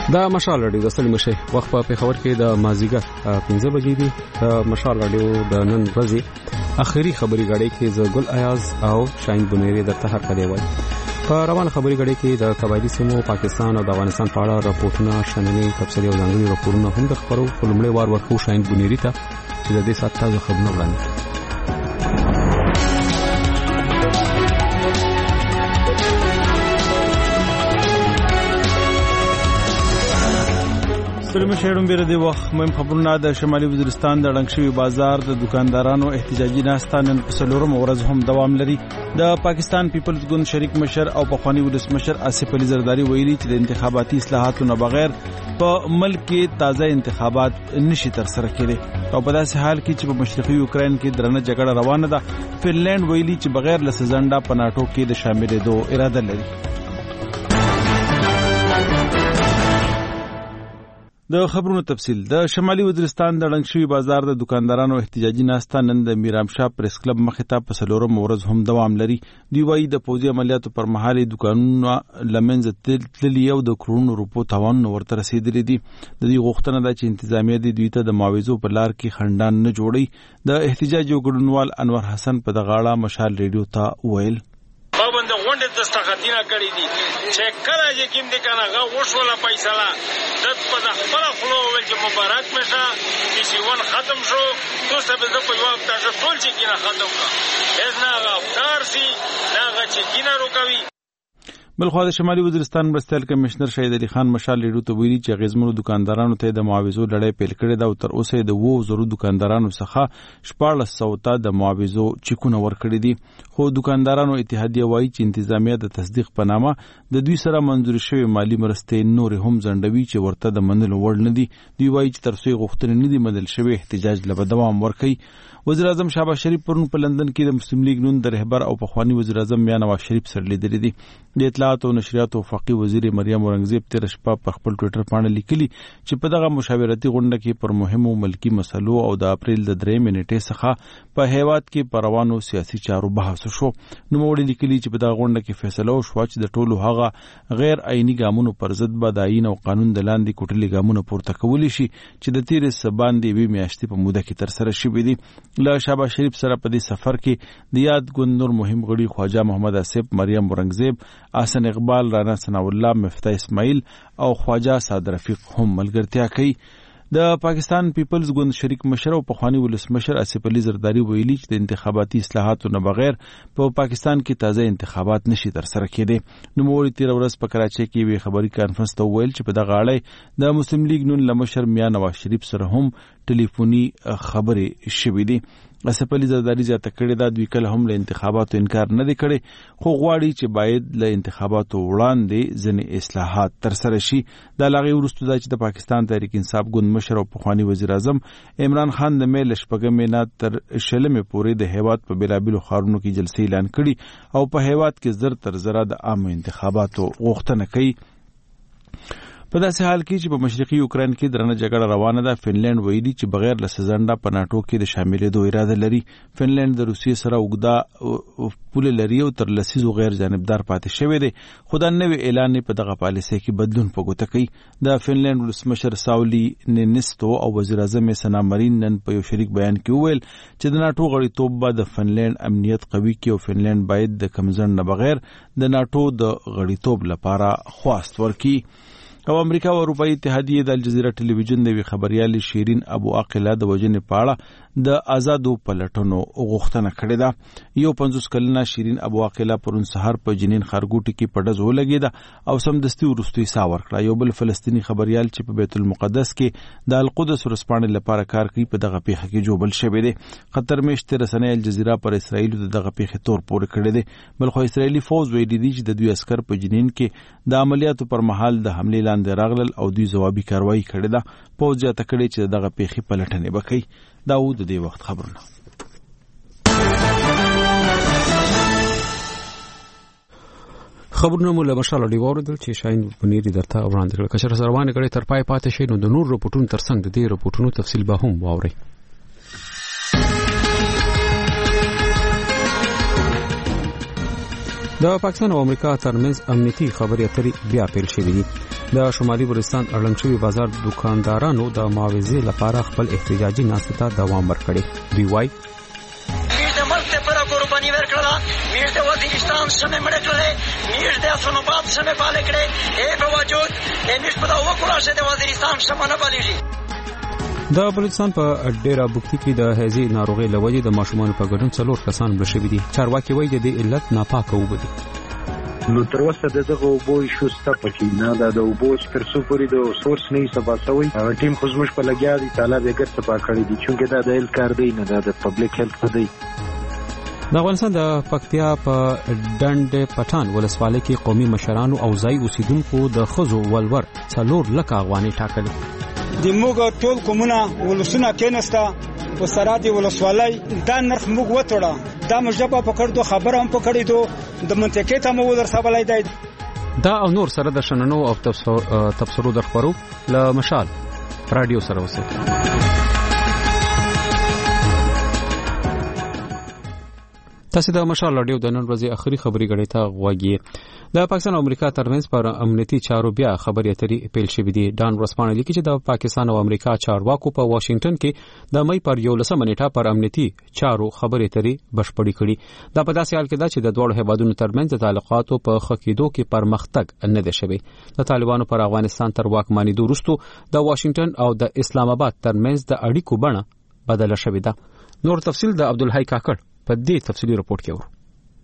دا مشال رادیو د ستړي مشه وخت په خبر کې د مازیګر 15 بجې دی د مشال رادیو د نن ورځې اخري خبري غړې کې زګل ایاز او شاین بنيري د تهر کړي وای په روان خبري غړې کې د قبایلی سیمو پاکستان او د افغانستان په اړه راپورټونه شننې تفصیلي او ځانګړي راپورونه هم د خبرو فلمړې وار ورکو شاین بنيري ته چې د دې سات تازه خبرونه وړاندې سلام شهرون بیره دی وخت مهم خبرونه د شمالي وزیرستان د ډنګشوي بازار د دکاندارانو احتجاجي ناستان په سلورم ورځ هم دوام لري د پاکستان پیپلز ګوند شریک مشر او پخوانی ولس مشر آصف علي زرداری ویلي چې د انتخاباتي اصلاحاتو نه بغیر په ملک کې تازه انتخابات نشي تر سره کېدي او په داسې حال کې چې په مشرقي یوکرين کې درنه جګړه روانه ده فنلند ویلي چې بغیر لسزنده په ناتو کې د شاملېدو اراده لري د خبرونو تفصیل د شمالي وزیرستان د ډنګشوي بازار د دکاندارانو احتجاجي ناستا نن د میرامشاه پریس کلب مخې ته په سلورم ورځ هم دوام لري دی وايي د پوځي عملیاتو پر مهال دکانونه لمنځه تللي او د کرونو روپو تاوان ورته رسیدلي دي د دې غوښتنه ده چې انتظامیه د دوی ته د معاوضو په لار کې خندان نه جوړي د احتجاج ګډونوال انور حسن په دغاړه مشال ریډیو ته ویل باندې غونډه دستخطینه کړې دي چې کله چې کوم دي کنه غو وشوله فیصله د په خپل خلو ول چې مبارک مشه چې ون ختم شو تو سبه د په وخت ته ټول چې کینه ختم کا اذن هغه افطار سي هغه چې کینه روکوي بلخو د شمالي وزیرستان مرستیال کمشنر شهید علي خان مشال لیډو ته ویلي چې غزمنو دکاندارانو ته د معاوضو لړۍ پیل کړې ده او تر اوسه د 200 دکاندارانو څخه 1400 ته د معاوضو چیکونه ورکړي دي خو دکاندارانو اتحادیه وایي چې انتظامیه د تصدیق په نامه د دوی سره منظور شوی مالی مرستې نور هم ځنډوي چې ورته د منلو وړ نه دي دوی وایي چې تر څو غوښتنې نه دي منل شوی احتجاج له دوام ورکړي وزیر اعظم شهباز شریف پرون په لندن کې د مسلم لیگ نون د رهبر او پخوانی وزیر اعظم میاں نواز شریف سره لیدلې دي د اطلاعات او نشریات او وفاقي وزیر مریم اورنګزیب تیر شپه په خپل ټوئیټر باندې لیکلي چې په دغه مشاورتي غونډه کې پر مهمو ملکی مسلو او د اپریل د 3 نیټې څخه په هیواد کې پروانو سیاسي چارو بحث شو نو موږ لیکلي چې په دغه غونډه کې فیصله وشو چې د ټولو هغه غیر آئینی ګامونو پر ضد به د آئین او قانون د لاندې کوټلي ګامونه پورته کولی شي چې د تیر سباندې وی میاشتې په موده کې تر سره شي دي له شهباز شریف سره په دې سفر کې د یاد ګوند نور مهم غړي خواجه محمد آصف مریم اورنګزیب احسن اقبال رانا ثنا الله مفتاح اسماعیل او خواجه سعد رفیق هم ملګرتیا کوي د پاکستان پیپلز ګوند شریک مشر او پخوانی ولس مشر آصف علي زرداری ویلي چې د انتخاباتي اصلاحاتو نه بغیر په پاکستان کې تازه انتخابات نشي تر سره کېدي نو موږ تیر ورځ په کراچۍ کې وی خبري کانفرنس ته ویل چې په دغه اړه د مسلم لیگ نون لمشر میاں نواز شریف سره هم ټلیفوني خبرې شوې دي آصف علي زرداری زیاته کړې دا دوی کله هم له انتخاباتو انکار نه دی کړی خو غواړي چې باید له انتخاباتو وړاندې ځینې اصلاحات تر سره شي دا لاغي ورستو دا چې د پاکستان تحریک انصاف ګوند مشر او پخوانی وزیر اعظم عمران خان د میل شپږمې نه تر شلمې پورې د هیواد په بیلابلو ښارونو کې جلسې اعلان کړي او په هیواد کې زر تر زره د عام انتخاباتو غوښتنه کوي په داسې حال کې چې په مشرقي یوکرين کې درنه جګړه روانه ده فنلند ویلي چې بغیر لسزنده په ناتو کې د شاملېدو اراده لري فنلند د روسیې سره اوږده پوله لري او تر لسیزو غیر جانبدار پاتې شوی دی خو دا نوې اعلان په دغه پالیسۍ کې بدلون په ګوته کوي د فنلند ولسمشر ساولی نینستو او وزیر اعظم سنا مرین نن په یو شریک بیان کې وویل چې د ناتو غړیتوب به د فنلند امنیت قوي کړي او فنلند باید د کمزړ نه بغیر د ناتو د غړیتوب لپاره خواست ورکړي او امریکا او اروپאי اتحادیه د الجزیره ټلویزیون د خبريال شیرین ابو عاقله د وجنې پاړه د آزادو پلټنو غوښتنه کړې ده یو 50 کلنه شیرین ابو عاقله پرون سحر په جنین خارګوټي کې پډز ولګیده او سمدستي ورستوي ساور کړه یو بل فلسطینی خبريال چې په بیت المقدس کې د القدس ورسپانې لپاره کار کوي په دغه پیښه کې جوړل شوی دی قطر میشته رسنۍ الجزیره پر اسرائیل دغه پیښه تور پورې کړې ده بلخو اسرائیلی فوج ویلي دي چې د دوی عسكر په جنین کې د عملیاتو پر مهال د حمله لاندې راغلل او دوی جوابي کاروایی کړې ده فوج ته کړي چې دغه پیښه پلټنې وکړي داود د دې وخت خبرونه خبرونه مولا مشال دی وردل چې شاین بنيري درته وړاندې کړ کچره روانه کړي تر پای پاتې شي نو د نور رپورټونو ترڅنګ د دې رپورټونو تفصیل به هم واوري د پاکستان او امریکا ترمنځ امنیتي خبرې اترې بیا پیل شوې دي د شمالي بلوچستان اړوند شوی بازار دکاندارانو د معاوضې لپاره خپل احتجاجي ناستې ته دوام ورکړي. دوی وایي میر د ملک لپاره قرباني ورکړه، میر د وزیرستان سمې مړه کړلې، میر د اسلامآباد سمې پالې کړې، ای په وجود میر په دا وکړه چې د وزیرستان سمه نه پالېږي. د بلوچستان په ډیره بوکتي کې د هیزي ناروغي لوجې د ماشومان په ګډون 4 کسان مړه شوي دي. چارواکي وایي د دې علت ناپاکه اوبه دي. نو تر اوسه دغه اوبو شو سته پکې نه د اوبو تر څو پورې د سورس نه سبا سوی ټیم خو زموږ په لګیا دي تعالی به ګر صفا کړی دي چې دا د هیلث کار دی نه د پبلک هیلث دی. د افغانستان د پکتیا په ډنډ پټان ولسوالۍ کې قومي مشرانو او ځای اوسیدونکو د خزو ولور 4 لک افغانۍ ټاکلې. د موږ ټول کومونه ولسونه کېنسته په سرادي ولسوالۍ دا نرخ موږ وټوړه دا مجبه پکړدو خبره هم پکړې دو د منطقې ته مو ورسولای دی. دا او نور سره د شننو او تبصرو د خبرو له مشال رادیو سره وسه. تاسو د مشال رادیو د نن ورځې اخري خبري غړې ته غوږی. د پاکستان او امریکا ترمنځ پر امنیتي چارو بیا خبرې اترې پیل شوې دي. ډان ورسپانه لیکي چې د پاکستان او امریکا چارواکو په واشنگټن کې د مې پر 11 نیټه پر امنیتي چارو خبرې اترې بشپړې کړې. دا په داسې حال کې ده چې د دوه هیوادونو ترمنځ د تعلقاتو په خکېدو کې پرمختګ نه دی شوی. د طالبانو پر افغانستان تر واکمنېدو وروسته د واشنگټن او د اسلام آباد ترمنځ د اړیکو بڼه بدله شوې ده. نور تفصیل د عبدالحی کاکړ په دې تفصیلی رپورت کې ورو.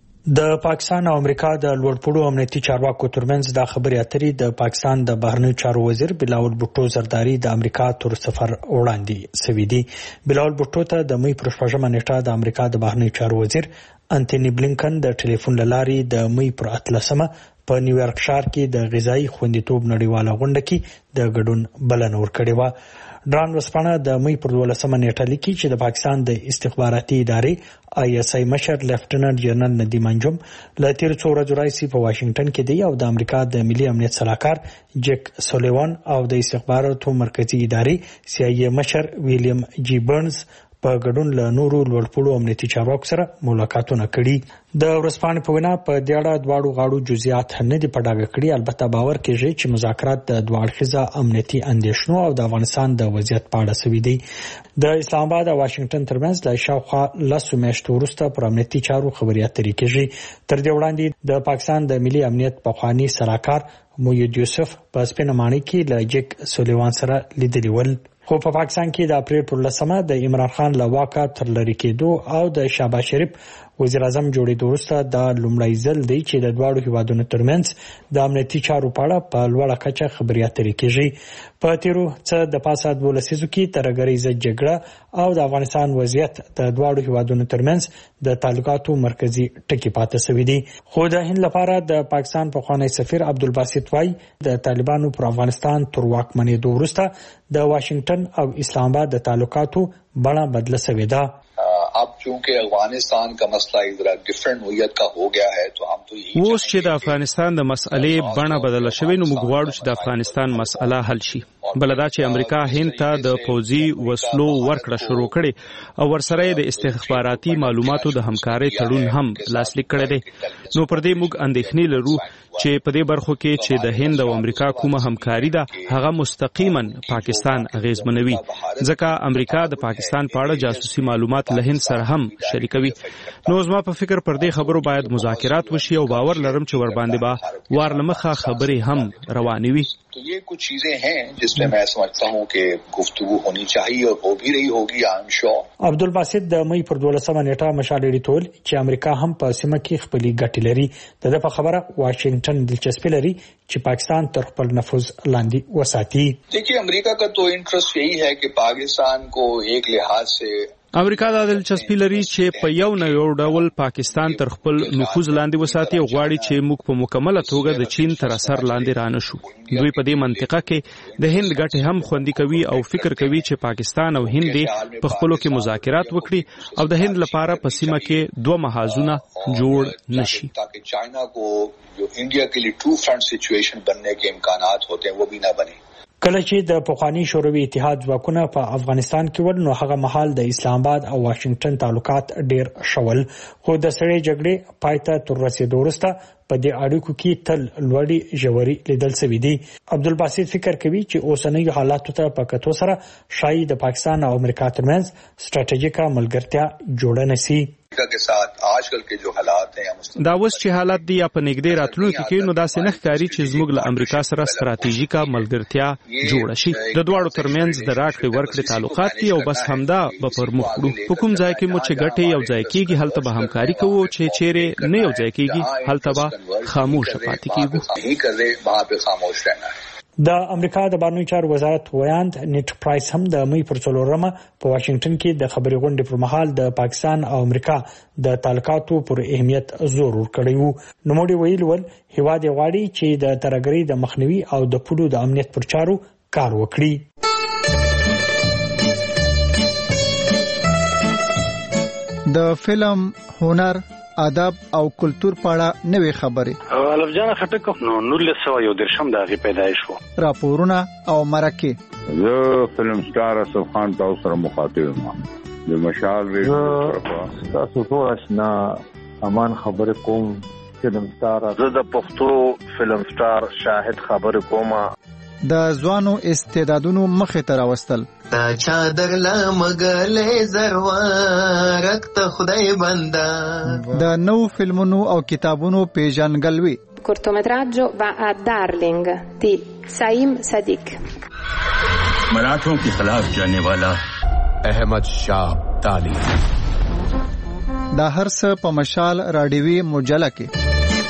د پاکستان او امریکا د لوړپوړو امنیتي چارواکو ترمنځ د خبرې اترې د پاکستان د بهرنیو چارو وزیر بلاول بوټو زرداری د امریکا تر سفر وړاندې سوي دي. بلاول بوټو ته د مې پر 14 نیټه د امریکا د بهرنیو چارو وزیر انټونی بلینکن د ټلیفون لارې د مې پر 13 په نیویارک ښار کې د غذایی خوندیتوب نړیواله غونډه کې د ګډون بلنه ورکړې و. ډان ورسپانه د مې پر 12 نیټه لیکي چې د پاکستان د استخباراتي ادارې ISI مشر لیفټننټ جنرال ندیم انجم له تیر څو ورځې راځي په واشنگټن کې دی او د امریکا د ملي امنیت صلاحکار جک سولیوان او د استخباراتو مرکزی ادارې CIA مشر ویلیام جی برنز په ګډون له نورو لوړپوړو امنیتي چارواکو سره ملاقاتونه کړي. د ورسپانې په وینا په دې اړه دواړو غاړو جزئیات نه دي په ډاګه کړي. البته باور کېږي چې مذاکرات د دوه اړخیزه امنیتي اندېښنو او د افغانستان د وضعیت په اړه سوي دي. د اسلام آباد او واشنگټن ترمنځ د شاوخوا 10 میاشتو وروسته پر امنیتي چارو خبرې اترې کېږي. تر دې وړاندې د پاکستان د ملي امنیت پخوانی سلاکار موید یوسف په سپینمانی کې له جک سولیوان سره لیدلي ول. خو په پاکستان کې د اپریل پر 10 د عمران خان له واکه تر لری کېدو او د شهباز شریف وزیر اعظم جوړېدو وروسته د لومړی ځل دی چې د دواړو هیوادونو ترمنځ د امنیتي چارو په اړه په لوړه کچه خبرې اترې کېږي. په تیرو څه د پاسه 12 لسیزو کې ترهګریزه جګړه او د افغانستان وضعیت د دواړو هیوادونو ترمنځ د تعلقاتو مرکزی ټکی پاتې شوی دی. خو د هند لپاره د پاکستان پخوانی سفیر عبدالباسط وای د طالبانو پر افغانستان تر واکمنېدو وروسته د واشنگټن او اسلام آباد د تعلقاتو بڼه بدله شوې ده. अब चूंकि अफगानिस्तान का मसला ज़रा डिफरेंट नोयत का हो गया है तो हम तो यही اوس چې د افغانستان د مسئلې بڼه بدله شوې نو موږ غواړو چې د افغانستان مسئله حل شي. بلدا چې امریکا هند ته د پوځي وسلو ورکړه شروع کړي او ورسره د استخباراتي معلوماتو د همکارۍ تړون هم لاسلیک کړی دی. نو پر دې موږ اندېښنې لرو چې په دې برخو کې چې د هند او امریکا کومه همکاري ده هغه مستقیما پاکستان اغیزمنوي ځکه امریکا د پاکستان په اړه جاسوسي معلومات له هند سره هم شریکوي. نو زما په فکر پر دې خبرو باید مذاکرات وشي او باور لرم چې ور باندې با وارلمخه خبرې هم روانې وي. तो ये कुछ चीजें हैं जिसमें मैं समझता हूँ कि गुफ्तगू होनी चाहिए और हो भी रही होगी. I am sure. عبدالباسط د مې پر 12 نیټه مشال ډیټول چې امریکا هم په سیمه کې خپلې ګټې لري. د په خبره واشنگټن دلچسپي لري چې پاکستان تر خپل نفوذ لاندې وساتي. देखिए अमेरिका का तो इंटरेस्ट यही है कि पाकिस्तान को एक लिहाज से امریکا د دلچسپي لري چې په یو نه یو ډول پاکستان تر خپل نفوذ لاندې وساتي او غواړي چې موږ په مکمله توګه د چین تر اثر لاندې رانه شو. دوی په دې منطقه کې د هند ګټې هم خوندي کوي او فکر کوي چې پاکستان او هند په خپلو کې مذاکرات وکړي او د هند لپاره په سیمه کې دوه محاذونه جوړ نشي. ताकि चाइना को जो इंडिया के लिए ट्रू फ्रंट सिचुएशन बनने के इम्कानात होते हैं वो भी ना बने. کله چې د پخوانی شوروي اتحاد ځواکونه په افغانستان کې ول نو هغه مهال د اسلام آباد او واشنگټن تعلقات ډیر شول، خو د سړې جګړې پایته تر رسیدو وروسته په دې اړیکو کې تل لوړې ژورې لیدل شوې دي. عبدالباسط فکر کوي چې اوسنیو حالاتو ته په کتو سره شاید د پاکستان او امریکا ترمنځ ستراتیژیکه ملګرتیا جوړه نشي. के साथ आजकल के जो हालात हैं دا اوس چې حالات دی په نګدې راتلونکو کې نو دا سنخ کاری چې زموږ له امریکا سره ستراتیژیکه ملګرتیا جوړه شي. د دوړو ترمنځ د راکړې ورکړې تعلقات دي او بس همدا به پر مخ وړو. په کوم ځای کې مو چې ګټې یو ځای کېږي هلته به همکاري کوو، چې چیرې نه یو ځای کېږي هلته به خاموش پاتې کېږو. د امریکا د بهرنیو چارو وزارت ویاند نیټ پرایس هم د مې پر 4مه په واشنگټن کې د خبري غونډې پر مهال د پاکستان او امریکا د تعلقاتو پر اهمیت زور ورکړی وو. نوموړي ویلي ول هیواد غواړي چې د ترهګرۍ د مخنیوي او د پولو د امنیت پر چارو کار وکړي. د فلم، هنر، ادب او کلچر په اړه نوې خبرې الف جان خټک نو 1913 د هغه پیدایش وو. راپورونه او مرکه زه فلم سٹار اسف خان تاسو سره مخاطب یم. د مشال ریډیو تاسو ټول آشنا امان خبر کوم. فلم سٹار زه د پښتو فلم سٹار شاهد خبر کوم. د ځوانو استعدادونو مخه ته راوستل تا چادر لا مګلې زروارک ته خدای بندا. د نو فلمونو او کتابونو پیژنګلوي. cortometraggio va a Darling di Saim Sadiq. मराठों के खिलाफ जाने वाला अहमद शाह अब्दाली. دا هر څه په مشال راډیوي مجله کې.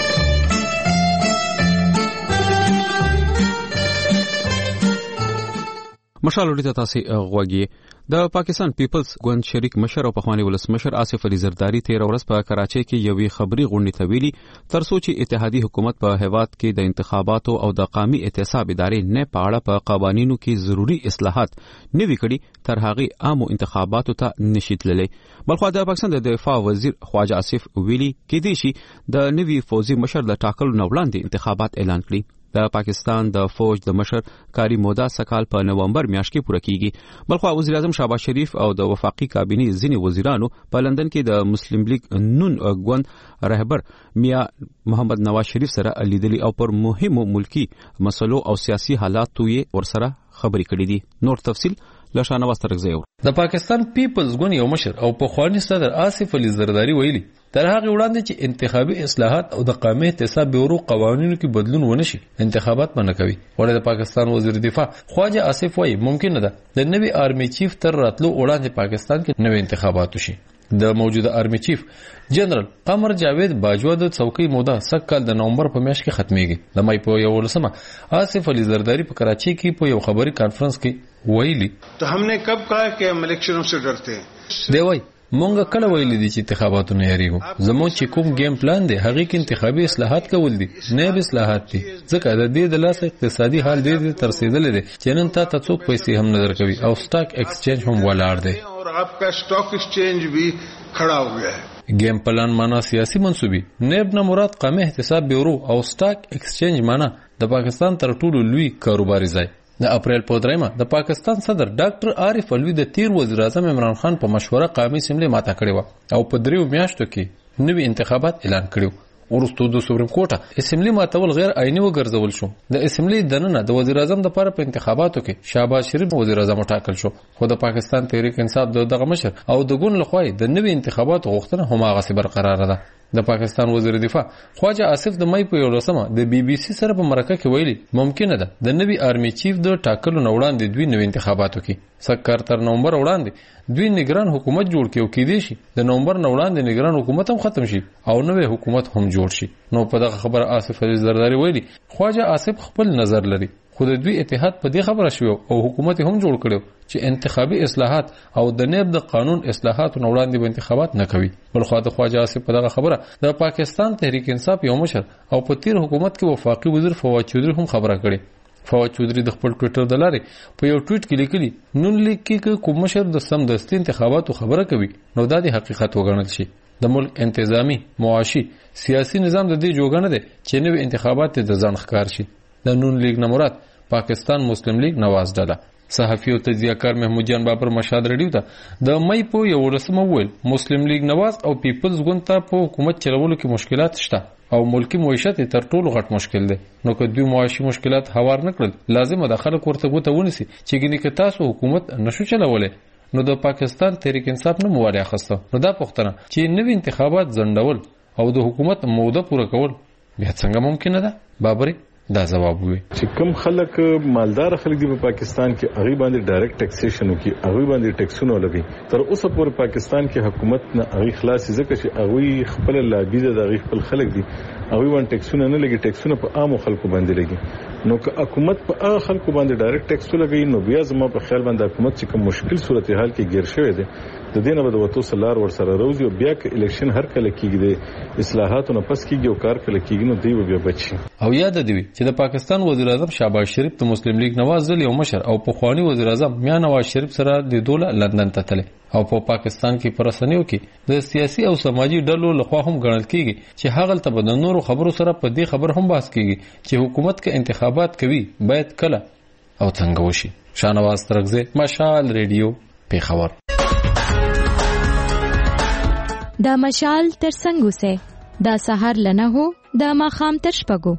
مشال وړي ته تاسو غوږی. د پاکستان پیپلز ګوند شریک مشر او پخوانی ولسمشر آصف علي زرداری 13 ورځ په کراچۍ کې یوې خبري غونډې ته ویلي ترڅو چې اتحادیه حکومت په هیواد کې د انتخاباتو او د قومي احتساب ادارې نه پاړه په قوانینو کې ضروری اصلاحات نوي کړي تر هغه عامو انتخاباتو ته نشیتللې. بلخو د پاکستان د دفاع وزیر خواجه آصف ویلي کې دي شي د نوي فوجي مشر د ټاکلو نه وړاندې انتخابات اعلان کړي. د پاکستان د فوج د مشر کاری موده سکال په نومبر میاشت کې پوره کیږي. بلخو وزیر اعظم شهباز شریف او د وفاقي کابینې ځینې وزیرانو په لندن کې د مسلم لیگ نون ګوند رهبر میا محمد نواز شریف سره لیدلي او پر مهمو ملکی مسلو او سیاسي حالاتو یې ورسره خبرې کړې دي. نور تفصیل لشانه واسترګزیو. د پاکستان پیپلز ګوند یو مشر او پخوانی صدر آصف علي زرداری ویلي تر هغه وړاندې چې انتخابي اصلاحات او د قومي احتساب بیورو قوانینو کې بدلون ونشي انتخابات باندې کوي. ولې د پاکستان وزیر دفاع خواجه آصف وايي ممکن ده د نوي آرمي چیف تر راتلو وړاندې پاکستان کې نوي انتخابات وشي. د موجوده آرمي چیف جنرال قمر جاوید باجوا د څوکۍ موده سکهال د نومبر په میاشت کې ختميږي. د مای په 11 آصف علي زرداری په کراچۍ کې په یو خبري کانفرنس کې ویلي تو हमने कब कहा कि हम इलेक्शनों से डरते हैं. دی وای مونږ کله ویل دي چې انتخاباتو نه یریږو. زموږ چې کوم گیم پلان دی هغه کې انتخابي اصلاحات کول دي نه به اصلاحات دي. ځکه د دې د لاس اقتصادي حال دې تر رسیدل دي چې نن ته څوک پیسې هم نظر کوي او سٹاک ایکسچینج هم ولاړ دی और आपका स्टॉक एक्सचेंज भी खड़ा हो गया है. گیم پلان معنا سیاسي منسوبي نیب نه مراد قومي احتساب بیورو او سٹاک ایکسچینج معنا د پاکستان تر ټولو لوی کاروباري ځای. د اپریل په 3 د پاکستان صدر ډاکټر عارف علوی د تیر وزیر اعظم عمران خان په مشوره قومي اسمبلی ماته کړې و او په 3 میاشتو کې نوي انتخابات اعلان کړو. ورستو د سپریم کورټ اسمبلی ماتول غیر عیني وګرځول شو. د اسمبلی دننه د وزیر اعظم د لپاره په انتخاباتو کې شهباز شریف وزیر اعظم ټاکل شو. خو د پاکستان تحریک انصاف دغه مشر او د ګوند لخوا د نوي انتخاباتو غوښتنه هم هغه برقرار ده. د پاکستان وزیر دفاع خواجه آصف د مای په 11 د بي بي سي سره په مرکه کې ویلي ممکنه ده د نوي آرمي چیف د ټاکلو نه وړاندې دوی نوي انتخاباتو کې سکهال تر نومبر وړاندې دوی نگران حکومت جوړ کړي او کې دي شي د نومبر نه وړاندې نگران حکومت هم ختم شي او نوې حکومت هم جوړ شي. نو په دغه خبره آصف علي زرداری ویلي خواجه آصف خپل نظر لري خو د دوی اتحاد په دې خبره شو او حکومت هم جوړ کړو چې انتخابي اصلاحات او د نیب د قانون اصلاحات نو وړاندې به انتخابات نه کوي. بلخو د خواجه آصف په دغه خبره د پاکستان تحریک انصاف یو مشر او په تیر حکومت کې وفاقي وزیر فواد چودري هم خبره کړې. فواد چودري د خپل ټوئیټر د لارې په یو ټویټ کې لیکلي نون لیگ کې کوم مشر د سمدستي انتخاباتو خبره کوي نو دا د حقیقت وګڼل شي. د ملک انتظامی معاشي سیاسي نظام د دې جوړګنه ده چې نوې انتخابات د ځان ښکار شي. د نون لیگ نه مراد پاکستان مسلم لیگ نواز ډله. صحافي او تجزیه‌کار محمود جان بابر مشهد رادیو ته د مې په 11 ویل مسلم لیگ نواز او پیپلز ګوند ته په حکومت چلولو کې مشکلات شته او ملکی معیشت تر ټولو غټ مشکل دی. نو که دوی معاشي مشکلات هوار نکړل لازم د خلک ورته ګوته ونیسي چې ګینه که تاسو حکومت نشو چلولای نو د پاکستان تحریک انصاف نه مواله اخسته. نو دا پوښتنه چې نوې انتخابات ځنډول او د حکومت موده پوره کول بیا څنګه ممکن ده؟ بابري دا جواب وي چې کوم خلک مالدار خلک دی په پاکستان کې هغه باندې ډایرکټ ټیکسیشن وکي هغه باندې ټیکسونه لګي تر اوسه پورې پاکستان کې حکومت نه هغه خلاص ځکه چې هغه خپل لابي د هغه خپل خلک دي هغه باندې ټیکسونه نه لګي ټیکسونه په عام خلکو باندې لګي. نو که حکومت په هغه خلکو باندې ډایرکټ ټیکس لګي نو بیا زما په خیال باندې حکومت چې کوم مشکل صورتحال کې گیر شوی دی د دینه به د وته سلار ور سره روزي او بیا ک الیکشن هر کله کېږي د اصلاحاتو نه پس کېږي او کار کله کېږي نو دی بیا بچي. او یاد دی چې د پاکستان وزیر اعظم شهباز شریف د مسلم لیگ نواز ځل یو مشر او پخوانی وزیر اعظم میا نواز شریف سره د دوله لندن ته تللی او په پاکستان کې پرسنیو کې د سیاسي او سماجی ډلو لخوا هم ګڼل کېږي چې هغه ته د نورو خبرو سره په دې خبر هم بحث کېږي چې حکومت کې انتخابات کوي باید کله او څنګه وشي. شاهنواز ترغزه مشال ریډیو پیښور. دا مشال تر څنګه سه دا سحر لنه هو دا ماخام تر شپګو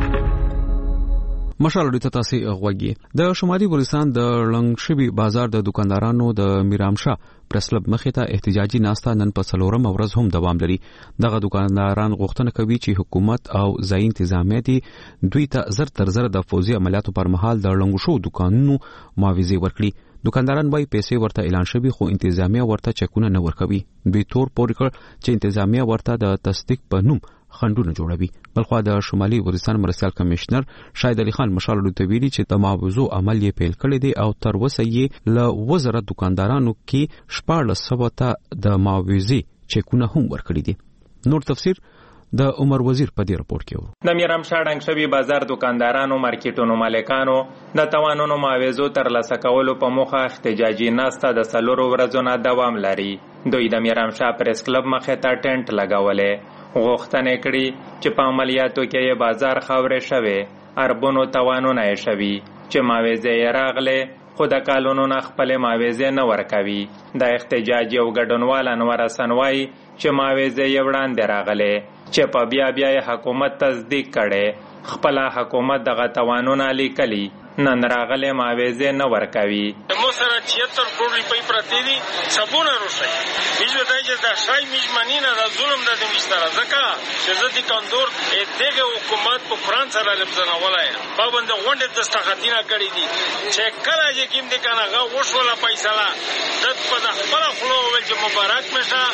مشال ډیته تاسو غوږی. د شمالي بلوچستان د لنګشبي بازار د دکاندارانو د میرامشاه پرسلب مخې ته احتجاجي ناسته نن په 4 ورځ هم دوام لري. دغه دکانداران غوښتنه کوي چې حکومت او ځايي انتظامیه دي دوی ته زر تر زر د فوزي عملیاتو پر مهال د لنګشو دکانونو معاوضه ورکړي. دکانداران وایي پیسې ورته اعلان شوي خو انتظامیه ورته چکونه نه ورکوي. دوی تور پورې کړ چې انتظامیه ورته د تصدیق په نوم خندونه جوړوي. بلخوا د شمالي بلوچستان مرستیال کمشنر شاهد علي خان مشال ته ویلي چې د معاوضو عمل یې پیل کړی دی او تر اوسه یې له وزاره دکاندارانو کې 1400 ته د معاوضې چکونه هم ورکړي دي. نور تفسیر د عمر وزیر په دې راپور کې و. د میرامشاه ډنګشبي بازار دکاندارانو مارکیټونو مالکانو د توانونو معاوضو ترلاسه کولو په موخه احتجاجي ناسته د 4 ورځو نه دوام لري. دوی د میرامشاه پریس کلب مخې ته ټینټ لګولې غوښتنه کړې چې په عملیاتو کې یې بازار خاورې شوي اربونو توانونه یې شوي چې معاوضې یې راغلې خو د کالونو نه خپل معاوضې نه ورکوي. د احتجاج یو ګډونوال انور حسن وایي چې معاوضې یې وړاندې راغلې چې په بیا حکومت تصدیق کړي خپل حکومت دغه توانونه لیکلي نن راغله معاوضه نه ورکوي. مو سره 76 کروڑ روپۍ پرتی دي سبونه روشي هیڅ ودای چې دا شای میجمنینه د ظلم د مشتره ځکه چې زدي کندور دغه حکومت په فرانس سره لبزنه ولای پابند غونډه دستخطینه کړی دي چې کله چې کیم دي کنه غو وشوله پیسې د په خپل خلو ول چې مبارک مشه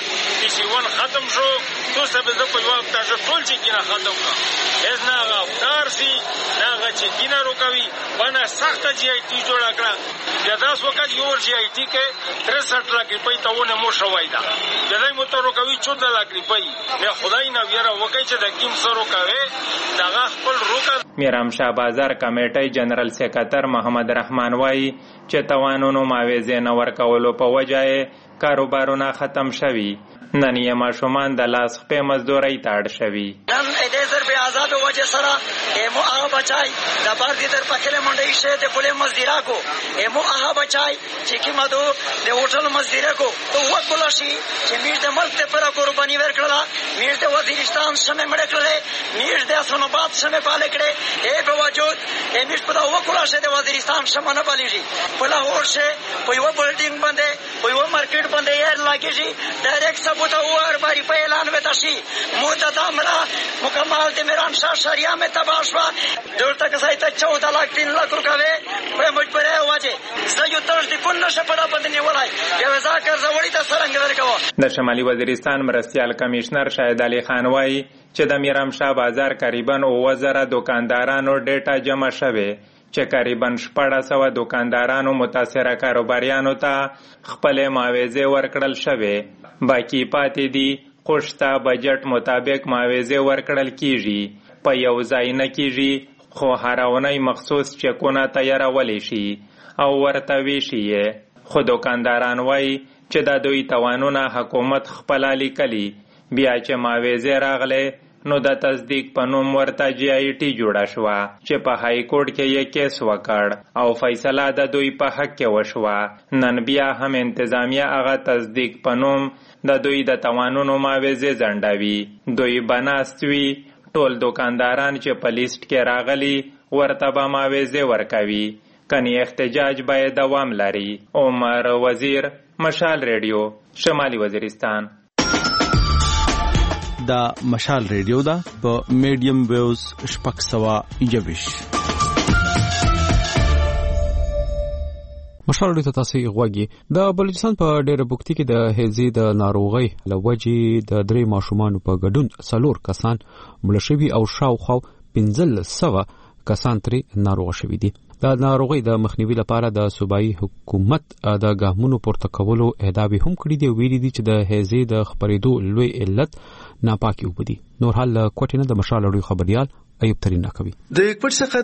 چې ختم شو تو سبه د په جواب تاسو ټول چې کینه ختم کا اس نه غفار سي نه چې کینه روکوي باندې سخت جی آی ټی جوړ کړه دا داس وخت یو جی آی ټی کې 63 لک روپۍ تاونه مو شوای دا دای مو تر روکوي 14 لک روپۍ نه خدای نه ویره وکړي چې د کیم سره روکوي دا خپل روکا. میرامشاه بازار کمیټي جنرال سیکریټر محمد رحمان وایي چې توانونو معاوضه نه ورکولو په وجه کاروبارونه ختم شوي. نن یې ماشومان د لاس په مزدوري تاړ شوي. نن دې سر په آزاد وجه سره ایمو هغه بچای د بار دې تر پکله منډي شه د کله مزدورا کو ایمو هغه بچای چې کی مدو د هوټل مزدورا کو تو وکول شي چې میر د ملک ته پر قرباني ورکړه میر د وزیرستان سمه مړ کړل میر د اسونوباد سمه پال کړي ای په وجود میر په وکول شه د وزیرستان سمه نه پالېږي په لاهور شه په یو بلډینګ باندې په یو مارکیټ باندې یې لاګي ډایرکټ ثبوت اور باری په اعلان وتا شي مدت امره مکمل د میرامشاه شریعه میں تباشوا دور تک سایت 14 लाख 3 लाख रुपए په مجبره واجه زيو تر دې کو نشه پړه بدني ولای یو ځکه زوړی ته سرنګ ورکو. د شمالي وزیرستان مرستیال کمشنر شاهد علي خان وایي چې د میرامشاه بازار تقریبا 2000 دکاندارانو ډیټا جمع شوه چې تقریبا 1400 دکاندارانو متاثره کاروباریانو ته خپل معاوضه ورکړل شوه. باقی پاتې دي خوشته بجټ مطابق معاوضه ورکړل کیږي په یو ځای نه کیږي خو هراونی مخصوص چکونه تیارول شي او ورته ویشي. خو دکانداران وایي چې د دوی توانونه حکومت خپل لیکلي بیا چې معاوضه راغله نو د تصدیق په نوم ورته GIT جوړه شوه چې په های کورټ کې یې کیس وکړ او فیصله د دوی په حق کې وشوه. نن بیا هم انتظامیه هغه تصدیق په نوم د دوی د توانونو معاوضې ځنډوي. دوی بناست وي ټول دکانداران چې په لیست کې راغلي ورته به معاوضې ورکوي، کني احتجاج باید دوام لري. عمر وزیر، مشال ریډیو، شمالي وزیرستان. دا مشال ریډیو دا په میډیم ویوز 621. مشال ریډیو ته تاسو غوږی. د بلوچستان په ډیره بوکتی کې د هیزي د ناروغي لوجې د 3 ماشومان په ګډون 4 کسان مړ شوي او شاوخوا 1500 کسان ترې ناروغ شوي دي. د ناروغي د مخنیوي لپاره د صوبایي حکومت د ګامونو پورته کولو اهداف هم کړی دی. ویلي دي چې د هیزي د خبرېدو لوی علت ناپاکي وبدي. نور حال کوټینه د مشال اړوي خبريال ایوب ترين کوي. د یکپټ څخه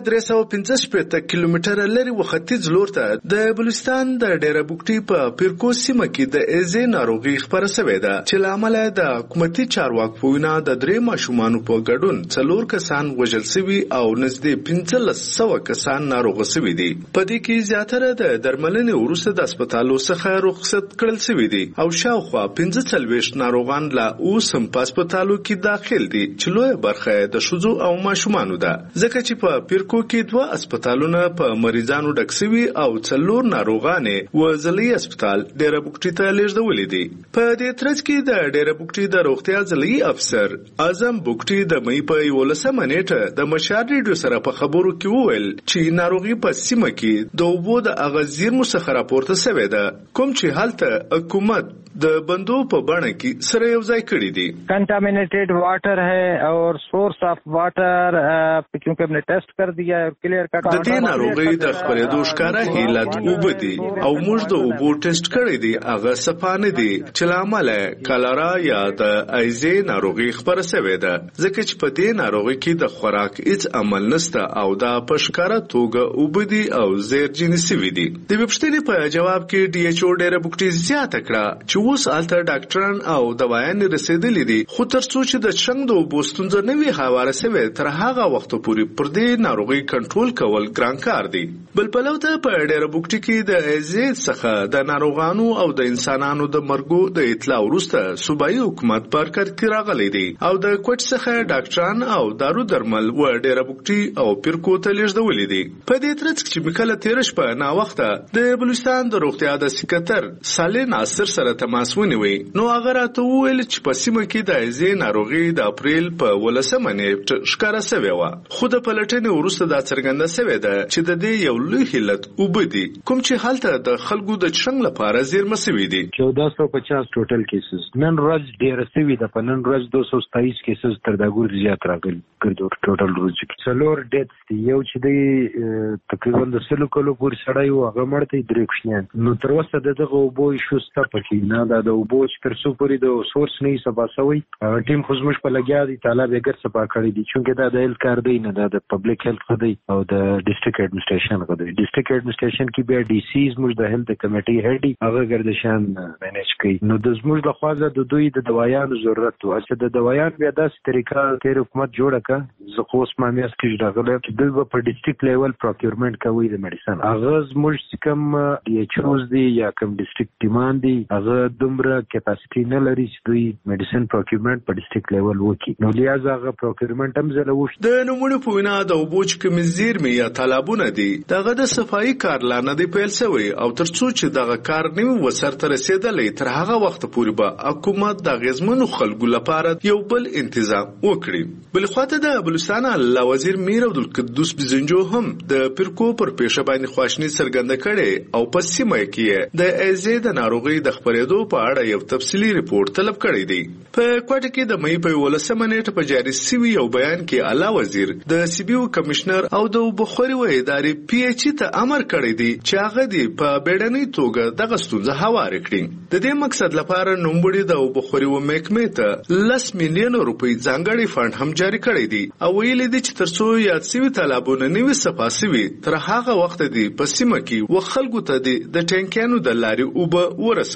315 کیلومتره لري وختیځ لور ته د بلوچستان د ډیره بوکټي په پیرکو سیمه کې د ایزي ناروغي خبره شوې ده چې لامل د حکومتي چارواکو وینا د 3 ماشومان په ګډون 4 کسان وژل شوي او نږدې 1500 کسان ناروغ شوي دي. په دې کې زیاتره د درملنې وروسته د هسپتالو څخه رخصت کړل شوي دي او شاوخوا 45 ناروغان لا اوس هم په هسپتالو کې داخل دي چې لویه برخه د ښځو او ماشومانو ده. ځکه چې په پیرکو کې 2 هسپتالونه په مریضانو ډک شوي او 4 ناروغانې وزلي هسپتال ډیره بوکټي ته لیږدولې دي. په دې ترڅ کې د ډیره بوکټي د روغتیا ځلي افسر اعظم بوکټي د مې په 11 نیټه د مشال ریډیو سره په خبرو کې وویل چې ناروغي په سیمه کې د اوبو د اغازیر مسخره راپورته شوې ده، کوم چې حالت حکومت د بندو په بڼه کې سره یو ځای کړی دي. कंटामिनेटेड वाटर है और सोर्स ऑफ वाटर क्योंकि हमने टेस्ट कर दिया है क्लियर कट. د دې ناروغي د خبرېدو ښکاره هیلت وبدي او موږ د اوبو ټیسټ کړی دی هغه صفانه دي چې لامل کالرا یا د ایزي ناروغي خبره شوې ده، ځکه چې په دې ناروغي کې د خوراک هیڅ عمل نشته او دا په ښکاره توګه وبدي او زیر جنسي وي دي. د وبشتنې په جواب کې DHO ډیره بوکټي زیاته کړه چې اوس الته ډاکټران او دوايانې رسیدلې دي، خو تر څو چې د څنګه د بوستونځ نه وی حواله شوی تر هغه وخت پورې پر دې ناروغي کنټرول کول ګران کار دی. بل په لوته په ډیره بوکټي کې د ایزي څخه د ناروغانو او د انسانانو د مرګو د اطلاع وروسته صوبایي حکومت پر کار کې راغلی دی او د کوټ څخه ډاکټران او دارو درمل و ډیره بوکټي او پیرکو ته لیږدولې دي. په دې ترڅ کې مکله تیرش په نا وخته د بلوچستان د روغتیا د سکرټر صالح ناصر سره تماس ونیوي. نو هغه راته وویل چې په سیمه کې د ایزي ناروغي د اپریل په 18 نیټه ښکاره شوې وه، خو د پلټنې وروسته دا څرګنده شوې ده چې د دې یو لوی علت وبدي، کوم چې هلته د خلکو د څنګ لپاره زیرمه شوي دي. 1450 ټوټل کیسز نن ورځ ډیر شوي ده. په نن ورځ 227 کیسز تر دا ګور زیات راغلي ګرځو ټوټل ورځ کې 4 ډیتس دي. یو چې دی تقریبا د 100 کلو پورې سړی و هغه مړ دی 3 کښنیان. نو تر اوسه دغه اوبو ایشو ستا پکې نه د اوبو چې تر څو پورې د سورس نه سبا سوی ټیم خو زموږ په لګیا دي طالب یې ګر سبا کړی دي چې دا د هیلث کار دی نه د پبلک هیلث خدای او د ډیسټریکټ اډمنسټریشن خدای. ډیسټریکټ اډمنسټریشن کې بیا ډي سي زموږ د هیلث کمیټي هډي هغه ګردشان مینیج کوي. نو د زموږ له خوا د دوی د دوايانو ضرورت و چې د دوايان بیا داسې طریقه تیر حکومت جوړه کړه زه خو اوس مامیاس کې راغلی چې دوی په ډیسټریکټ لیول پروکیورمنت کوي د میډیسن. هغه زموږ کوم DHOs دي یا کوم ډیسټریکټ ټیمان دي هغه دومره کیپاسټي نه لري چې دوی میډیسن پروکیورمنت په ډیسټریکټ لیول وکړي. نو لہذا هغه پروکیورمنت هم زله وشو. د نمونه په وینا د اوبو چې کوم زیرمې یا تالابونه دي دغه د صفایي کار لا نه دی پیل شوی او تر څو چې دغه کار نیمه وسرته رسیدلې تر هغه وخت پورې به حکومت د غزمنو خلکو لپاره یو بل تنظیم وکړي. بل خواته د بلوچستان الله وزیر میر عبدالقدوس بزنجو هم د پیرکو پر پیښه باندې خواشنی څرګنده کړي او په سیمه کې د ایزي د ناروغي د خبرېدو په اړه یو تفصیلی ریپورت طلب کړی دی. په کوټه کې د مې په 18 نیټه په جاري سوي یو بیان کې الله وزیر د CBO کمشنر او د بخوري و ادارې PH ته امر کړی دی چې هغه دی په بیړنۍ توګه دغه ستونزه هوار کړي. د دې مقصد لپاره نوموړي د بخوري و محکمې ته 10 میلیون روپۍ ځانګړي فند هم جاری کړی دی او ویل دي چې ترڅو یاد سوي طالبونه نوي صفاسوي تر هغه وخت دی په سیمه کې و خلکو ته د ټینکانو د لارې اوبه ورسول شي.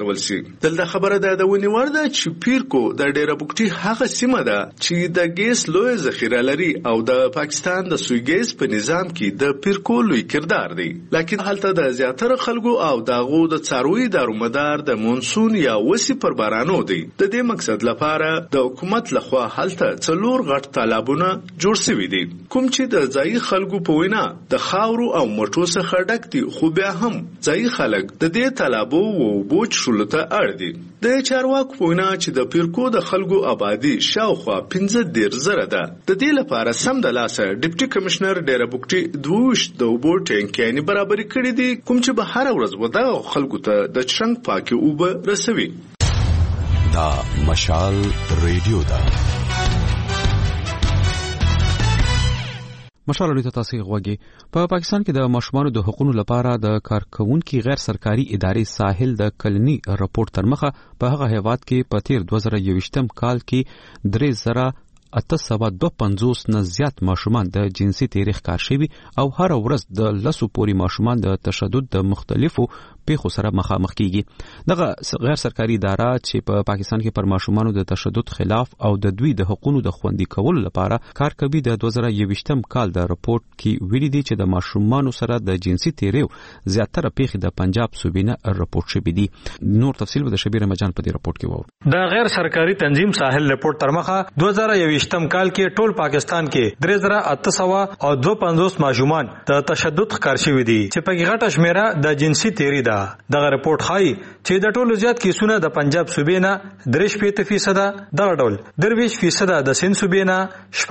دلته خبره ده ونیوړ ده چې پیرکو د ډیره بوکټي هغه سیمه ده چې د ګیس لوی ذخیره لري او د پاکستان د سوی ګیس په نظام کې د پیرکو لوی کردار دی. لکه هلته د زیاتره خلکو او دغه د څاروي دارومدار د مونسون یا وسی پر بارانو دی. د دې مقصد لپاره د حکومت لخوا هلته 4 غټ تالابونه جوړ شوي دي کوم چې د ځای خلکو په وینا د خاورو او مټو څخه ډک دي، خو بیا هم ځای خلک د دې تالابو او بوج شولته اړ دي. د چارواکو په وینا چې د پیرکو د خلکو آبادی شاوخوا 15,000 ده. د دې لپاره سم د لاسه ډیپټي کمشنر ډیره بوکټي 22 د اوبو ټینکیانې برابرې کړې دي کوم چې به هر ورځ ودغه خلکو ته د چرنګ پاکي اوبه رسوي. دا مشال ریډیو ده. مشال ریډیو تاسو غوږی په پاکستان کې د ماشومانو د حقوقو لپاره د کارکونکو غیر سرکاري ادارې ساحل د کلنی راپورټ تر مخه په هغه هیواد کې په تیر 2021 کال کې 3,852 نه زیات ماشومان د جنسي تاریخ کار شوي او هر ورځ د لسو پوري ماشومان د تشدد د مختلفو پیښو سره مخامخ کیږي. دغه غیر سرکاري اداره چې په پاکستان کې پر ماشومانو د تشدد خلاف او د دوی د حقوقو د خوندي کولو لپاره کار کوي د 2021 کال د راپورټ کې ویلي دي چې د ماشومانو سره د جنسي تیریو زیاتره پیښې د پنجاب صوبې نه راپورټ شوي دي. نور تفصیل به د شبیر مجان په دې راپورټ کې وو. د غیر سرکاري تنظیم ساحل راپورټ تر مخه 2021 کال کې ټول پاکستان کې 3,852 ماشومان د تشدد ښکار شوي دي چې په کې غټه شمیره د جنسي تیری ده. دغه رپورټ ښایي چې د ټولو زیات کیسونه د پنجاب صوبې نه 3% دغه ډول 23% د سند صوبې نه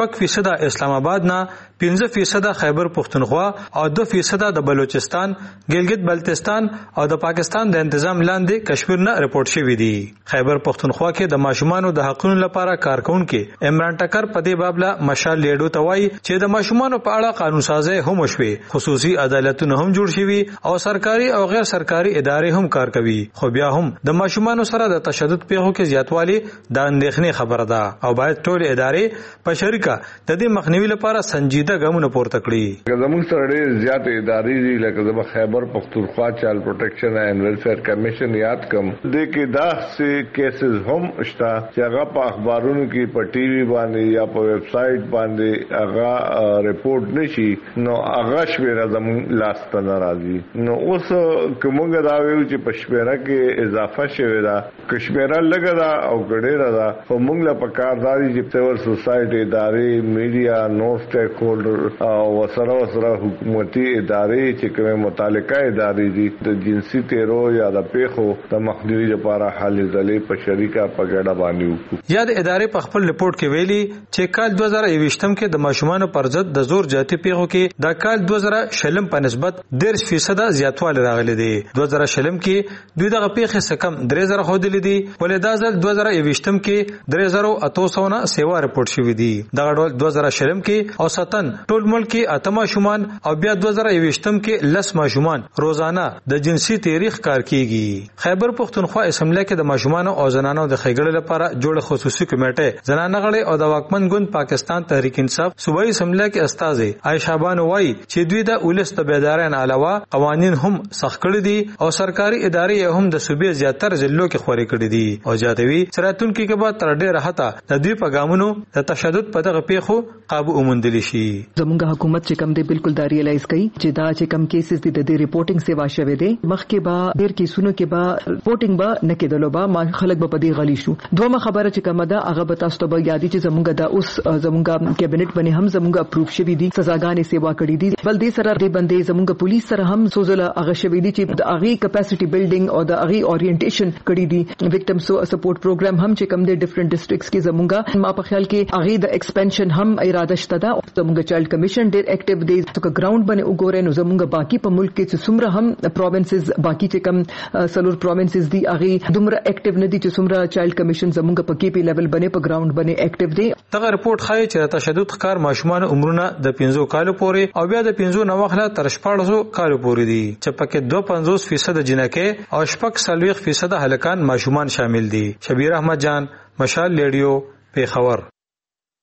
6% اسلام آباد نه 15% خیبر پختونخوا او 2% د بلوچستان، ګلګت بلتستان او د پاکستان د تنظیم لاندې کشمیر نه رپورټ شوی دی. خیبر پختونخوا کې د ماشومانو د حقوقو لپاره کارکونکو عمران ټکر په دې بابله مشال لیډو توای چې د ماشومانو په اړه قانون سازي هم شوي، خصوصي عدالتونه هم جوړ شوي او سرکاري او غیر سرکاري ادارې هم کار کوي، خو بیا هم د ماشومانو سره د تشدد پیښو کې زیاتوالی د اندېښنې خبره ده او باید ټول ادارې په شریکه د دې مخنیوي لپاره سنجیده ګامونه پورته کړي. زموږ سره ډېر زیات ادارې دي لکه د خیبر پختونخوا چایلډ پروټیکشن اینڈ ویلفیر کمیشن یاد کم د کې داسې کیسز هم شته چې هغه په اخبارونو کې په ټي وي باندې یا په ویب سټ باندې هغه ریپورت نشي نو هغه شمیره زموږ لاس ته ناراضي. نو اوس کومه دا ویل چې په شمیره کې اضافه شوی دا کشمیره لګا دا او ګډیره دا په موږ لا په کارداري چې سیول سوسایټي ادارې میډیا نو سټیک هولډر او وسره حکومتي ادارې چې کومه متعلقه ادارې دي د جنسي تیرو یا د پیښو د مخنیوي لپاره حل ځلې په شریکه په ګډه باندې یا د ادارې په خپل ریپورت کې ویلي چې کال 2021 کې د ماشومانو پر ضد د زور جاتي پیښو کې د کال 2020 په نسبت 10% زیاتوالی راغلی دی. 2020 کې دوی دغه پیښې سکم 3000 خودلې دي ولې دا ځل 2021 کې 3800 نه سیوا رپورټ شوې دي. دغه ډول 2020 کې اوسطن ټول ملک کې 8 ماشومان او بیا 2021 کې 10 ماشومان روزانه د جنسي تاریخ کار کیږي. خیبر پختونخوا اسمبلی کې د ماشومان او زنانو د ښېګړې لپاره جوړ خصوصي کمیټه زنانه غړي او د واکمن ګوند پاکستان تحریک انصاف صوبایي اسمبلی کې استاد عائشہ بانو وايي چې دوی د ولس د بیدارین علاوه قوانین هم سخت کړی دي او سرکاري ادارې هم د صوبې زیاتره ضلعو کې خوري کړی دي او جاتوي سراتونکو کې بعد تر ډېر راحته د دوی په ګامونو د تشدد په دغه پیښو قابو وموندل شي. زمونږ حکومت چې کم دی بالکل دا ریلایز کوي چې دا چې کم کیسز دي د دې ریپورټینګ سیوا شوه دي مخکې با ډېر کیسونو کې با ریپورټینګ با نه کېدلو با ما خلک به پدې غلي شو. دومره خبره چې کومه ده هغه به تاسو ته به یادی چې زمونږ دا اوس زمونږ کابینټ باندې هم زمونږ اپروف شوی دي سزاګانې سیوا کړې دي بل دې سره دې باندې زمونږ پولیس سره هم سوزله هغه شوی دي چې د هغه کیپاسټي بلډینګ او د هغه اورینټیشن کړې دي وکټم سپورټ پروګرام هم چې کم دي ډیفرنٹ ډسټرکټس کې زمونږ ما په خیال کې هغه د ایکسپانشن هم اراده شته ده. زمونږ چایلډ کمیشن ډېر اکټیو دی چې ګراوند باندې وګورئ نو زمونږ باقي په ملک کې چې څومره هم پروینسز باقي چې کم سلور پروینسز دي هغه دومره اکټیو نه دي چې څومره چایلډ کمیشن زمونږ په کې پی لیول باندې په ګراوند باندې اکټیو دی. دغه رپورټ ښایي چې تشدد ښکار ماشومان عمرونه د 15 کالو پورې او بیا د 15 نه واخله تر 14 کالو پورې دي چې پکې 52% جنکې او 40% هلکان ماشومان شامل دي. شبیر احمد جان مشال لیډیو پیښور.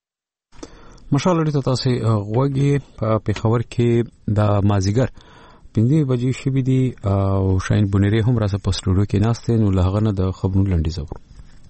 مشال لیډیو تاسو غوږی په پیښور کې د مازیګر 15 بجې شوې دي او شاین بونری هم راځه په سټوډیو کې ناشته نو لهغه نه د خبرونو لنډیز وکړو.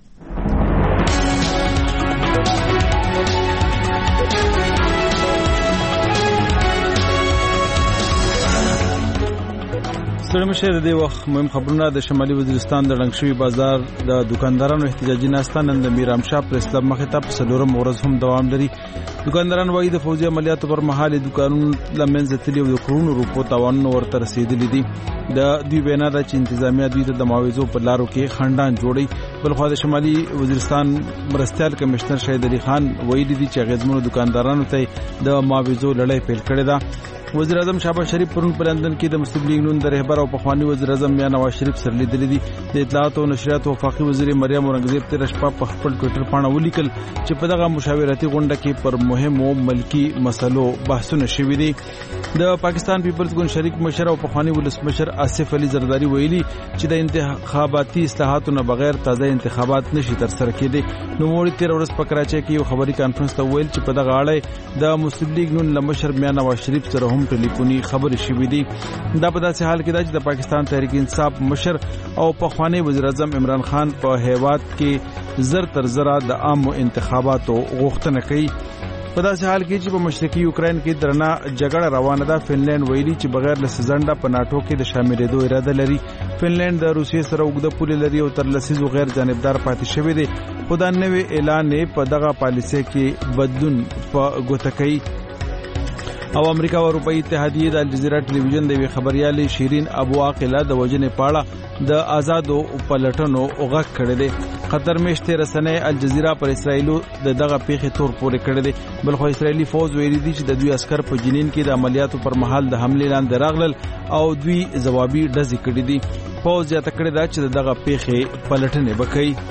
ستړي مشه د دې وخت مهم خبرونه د شمالي وزیرستان د رنګشوي بازار د دکاندارانو احتجاجي ناسته نن د میرامشاه پریس کلب مخې ته په څلورم ورځ هم دوام لري. دکانداران وايي د فوجي عملیاتو پر مهال دکانونو لمنځه تللي او د کرونو روپو تاوانونه ورته رسیدلي دي. د دوی وینا ده چې انتظامیه دوی ته د معاوضو په لارو کې خندان جوړي. بلخو د شمالي وزیرستان مرستیال کمشنر شهید علي خان ویلي دي چې غزمنو دکاندارانو ته د معاوضو لړۍ پیل کړې ده. وزیر اعظم شهباز شریف پرون په لندن کې د مسلم لیگ نون د رهبر او پخوانی وزیر اعظم میاں نواز شریف سره لیدلې دي. د اطلاعات او نشریات وفاقي وزیر مریم اورنګزیب تیر شپه په خپل ټوئیټر باندې ولیکل چې په دغه مشاورتي غونډه کې پر مهمو ملکی مسلو بحثونه شوي دي. د پاکستان پیپلز ګوند شریک مشر او پخوانی ولسمشر آصف علي زرداری ویلي چې د انتخاباتي اصلاحاتو نه بغیر تازه انتخابات نشي تر سره کېدي. نو موري تیر ورځ په کراچۍ کې یو خبري کانفرنس ته ویل چې په دغه اړه د مسلم لیگ نون لمشر میاں نواز شریف سره هم ټلیفوني خبرې شوې دي. دا په داسې حال کې ده چې د پاکستان تحریک انصاف مشر او پخوانی وزیر اعظم عمران خان په هیواد کې زر تر زره د عام انتخاباتو غوښتنه کوي. په داسې حال کې چې په مشرقي یوکرين کې درنه جګړه روانه ده. فنلند ویلي چې بغیر له سزنده په ناتو کې د شاملېدو اراده لري. فنلند د روسیې سره اوږده پولې لري او تر لسیزو غیر جانبدار پاتې شوی دی. خو دا نوې اعلان په دغه پالیسۍ کې بدلون په ګوته کوي. او امریکا او اروپאי اتحادیه د الجزیره ټلویزیون د خبريالې شیرین ابو عاقله د وجنې پاړه د آزادو پلټنو اوغک کړي دي. قطر مشته رسنۍ الجزیره پر اسرایلو دغه پیښې تور پورې کړي دي. بلخو اسرایلی فوج ویلي دي چې د دوی عسكر په جنین کې د عملیاتو پر مهال د حمله لاندې راغلل او دوی ځوابي ډزې کړي دي. فوج یې تکړه ده چې دغه پیښې پلټنې وکړي.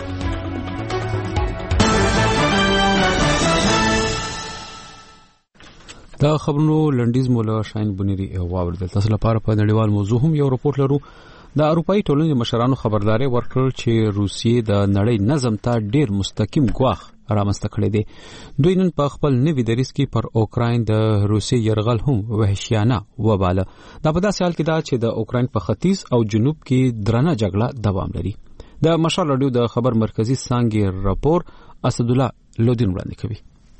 دا خبرونو لنډیز مولا شاین بونری واوردل. تاسو لپاره په نړیوال موضوع هم یو رپورت لرو. د اروپאי ټولنې مشرانو خبرداري ورکړ چې روسیې د نړۍ نظم ته ډیر مستقیم ګواښ رامنځته کړی دی. دوی نن په خپل نوي دریځ کې پر اوکراین د روسیې یرغل هم وحشیانه وباله. دا په داسې حال کې ده چې د اوکراین په ختیځ او جنوب کې درنه جګړه دوام لري. د مشال رادیو د خبر مرکزی څانګې راپور اسد الله لودین وړاندې کوي.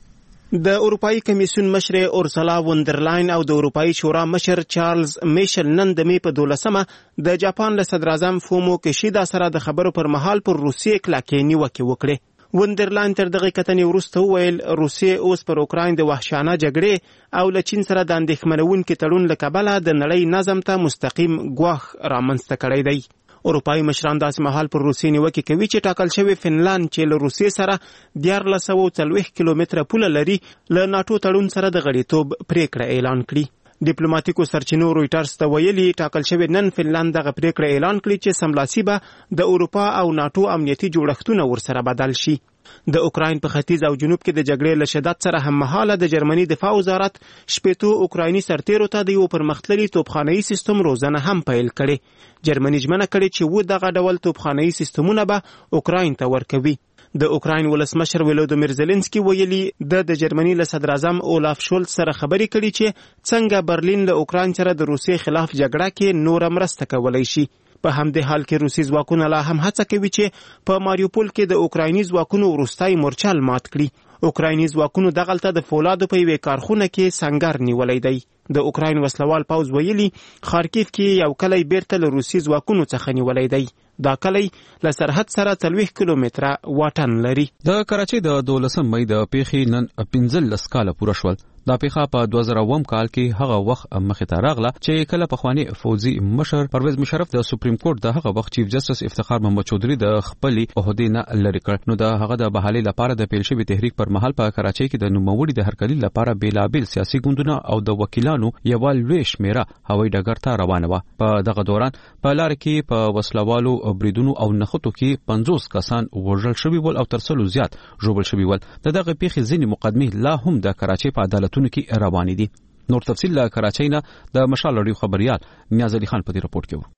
د اروپאי کمیسیون مشر اورسلا وندرلاین او د اروپאי شورا مشر چارلز میشل نن د می په 12مه د جاپان له صدر اعظم فومو کیشیدا سره د خبرو پر مهال پر روسیې کلاکې نیوکه وکړه. وندرلاین تر دغه کتنې وروسته ویل روسیې اوس پر اوکراین د وحشیانه جګړې او له چین سره د اندېښمنونکو تړون له کبله د نړۍ نظم ته مستقیم ګواښ رامنځته کړی دی. اروپאי مشران داسې مهال پر روسیې نیوکه کوي چې ټاکل شوی فنلند چې له روسیې سره 1440 کیلومتره پوله لري له ناتو تړون سره د غړیتوب پریکړه اعلان کړي. ډیپلوماټیکو سرچینو رويټرز ته ویلي ټاکل شوی نن فنلند دغه پریکړه اعلان کړي چې سملاسي به د اروپا او ناتو امنیتي جوړښتونه ورسره بدل شي. د اوکراین په ختیځ او جنوب کې د جګړې له شدت سره هم مهاله د جرمني دفاع وزارت شپېتو اوکرایني سرتیرو ته د یو پرمختللي توپخانه‌ي سیستم روزنه هم پیل کړي. جرمني ژمنه کړې چې و دغه ډول توپخانه‌ي سیستمونه به اوکراین ته ورکوي. د اوکراین ولسمشر ولودیمیر زيلنسکي ویلي د جرمني له صدر اعظم اولاف شولټ سره خبرې کړي چې څنګه برلین له اوکراین سره د روسیې خلاف جګړه کې نور مرسته کولای شي. په همدې حال کې روسي ځواکونه لا هم هڅه کوي چې په ماریوپول کې د اوکرایني ځواکونو وروستای مورچل مات کړي. اوکرایني ځواکونو دغلته د فولادو په یوې کارخونه کې سنگر نیولای دی. د اوکراین وسلوال پوځ ویلي خارکیف کې یو کلی بیرته له روسي ځواکونو څخه نیولای دی. دا کلی له سرحد سره 30 کیلومتره واټن لري. د کراچۍ د 12 مې د پیښې نن 15 کاله پوره شول. دا پیښه په 2000 کال کې هغه وخت مخې ته راغله چې کله پخوانی فوجي مشر پرویز مشرف د سپریم کورټ د هغه وخت چیف جسټس افتخار محمد چودھری د خپلې عہدې نه لری کړ. نو د هغه د بحالي لپاره د پیل شوی تحریک پر مهال په کراچۍ کې د نوموړي د هرکلي لپاره بیلابل سیاسي ګوندونه او د وکیلانو یو لوی شمیره هوایي ډګر ته روانه و. په دغه دوران په لار کې په وسلوالو بریدونو او نخټو کې 50 کسان وژل شوي ول او تر 100 زیات ژوبل شوي ول. دغه پیښې ځینې مقدمې لا هم د کراچۍ په عدالتونو کې روانې دي. نور تفصیل له کراچۍ نه د مشال رادیو خبريال نیاز علي خان په دې رپورت کې.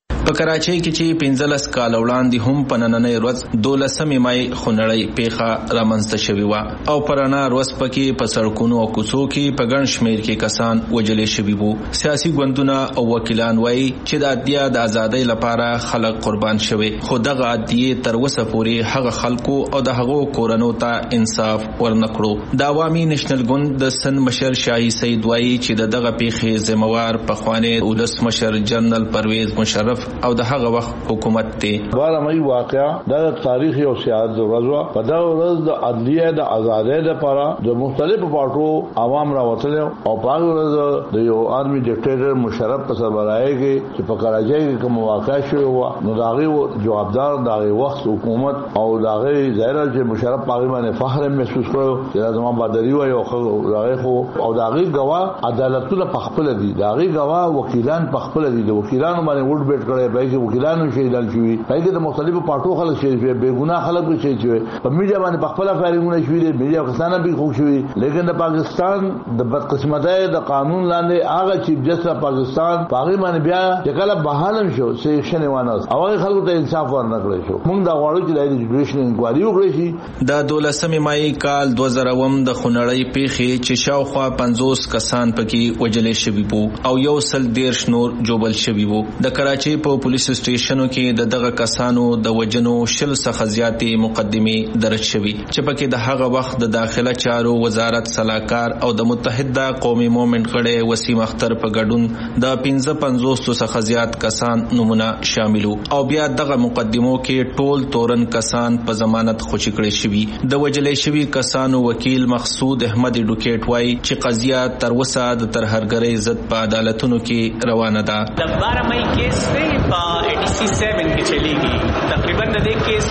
په کراچۍ کې چې 15 کال وړاندې هم په نننۍ ورځ 12 مای خونړۍ پیښه رامنځته شوې و او پرانا ورځ پکې په سړکونو او کوڅو کې په ګڼ شمېر کې کسان وژل شوي وو. سیاسي ګوندونه او وکیلان وایي چې د ادعیا د ازادۍ لپاره خلک قربان شوي، خو دغه ادعیې تر اوسه پورې هغه خلکو او د هغو کورنو ته انصاف ورنکړو. د عوامي نېشنل ګوند د سن مشر شاهي سعید وایي چې دغه پیښې ذمہوار پخوانی ولسمشر جنرال پرویز مشرف او د هغه وخت حکومت ته. بارمای واقعا د تاریخي او سیاست ورځ په دا ورځ د عدلیه د آزادۍ لپاره د مختلفو پارټو عوام راوتل او په هغه ورځ د یو آرمي ډیکټیټر مشرف په سربراهي کې چې په کراچۍ کې کوم واقع شوی و نو داغه جوابدار داغه وخت حکومت او داغه ظاهر چې مشرف پاغي باندې فخر محسوس کړو چې دا زموږ بدري وای او داغه خو او داغه غوا عدالتونه په خپل دي، داغه غوا وکیلان په خپل دي، د وکیلانو باندې وډ بیٹ کړي پای کې وکیلانو شهیدان شوي، پای کې د مختلفو پارټو خلک شهید شوي، بے ګناه خلک به شهید شوي، په میډیا باندې په خپل فایرینګونه شوي دي، میډیا کسانه به خوښ شوي. لیکن د پاکستان د بدقسمتۍ د قانون لاندې هغه چیف جسټس پاکستان پاغي باندې بیا چې کله بحالم شو سیکشن وانه او هغه خلکو ته انصاف ورنکړی شو. موږ دا غواړو چې د جوډیشن انکوایري وکړي شي. د 12 مای کال 2000 د خونړۍ پیښې چې شاوخوا 50 کسان پکې وژل شوي وو او 110 نور جوبل شوي وو. د کراچۍ په پولیس سټیشنو کې دغه کسانو د وجنو 10 څخه زیاتې مقدمې درج شوي چې پکې د هغه وخت د داخله چارو وزارت صلاحکار او د متحده قومي مومنت غړي وسیم اختر په ګډون د 55 څخه زیات کسان نمونه شاملو او بیا دغه مقدمو کې ټول تورن کسان په ضمانت خوشی کړي شوي. د وجلې شوي کسانو وکیل مقصود احمد ډوکیټ وایي چې قضیه تر اوسه د ترهرګرۍ ضد په عدالتونو کې روانه ده. د 12 مای کیس په ADC 7 کې چلیږي، تقریبا د دې کیس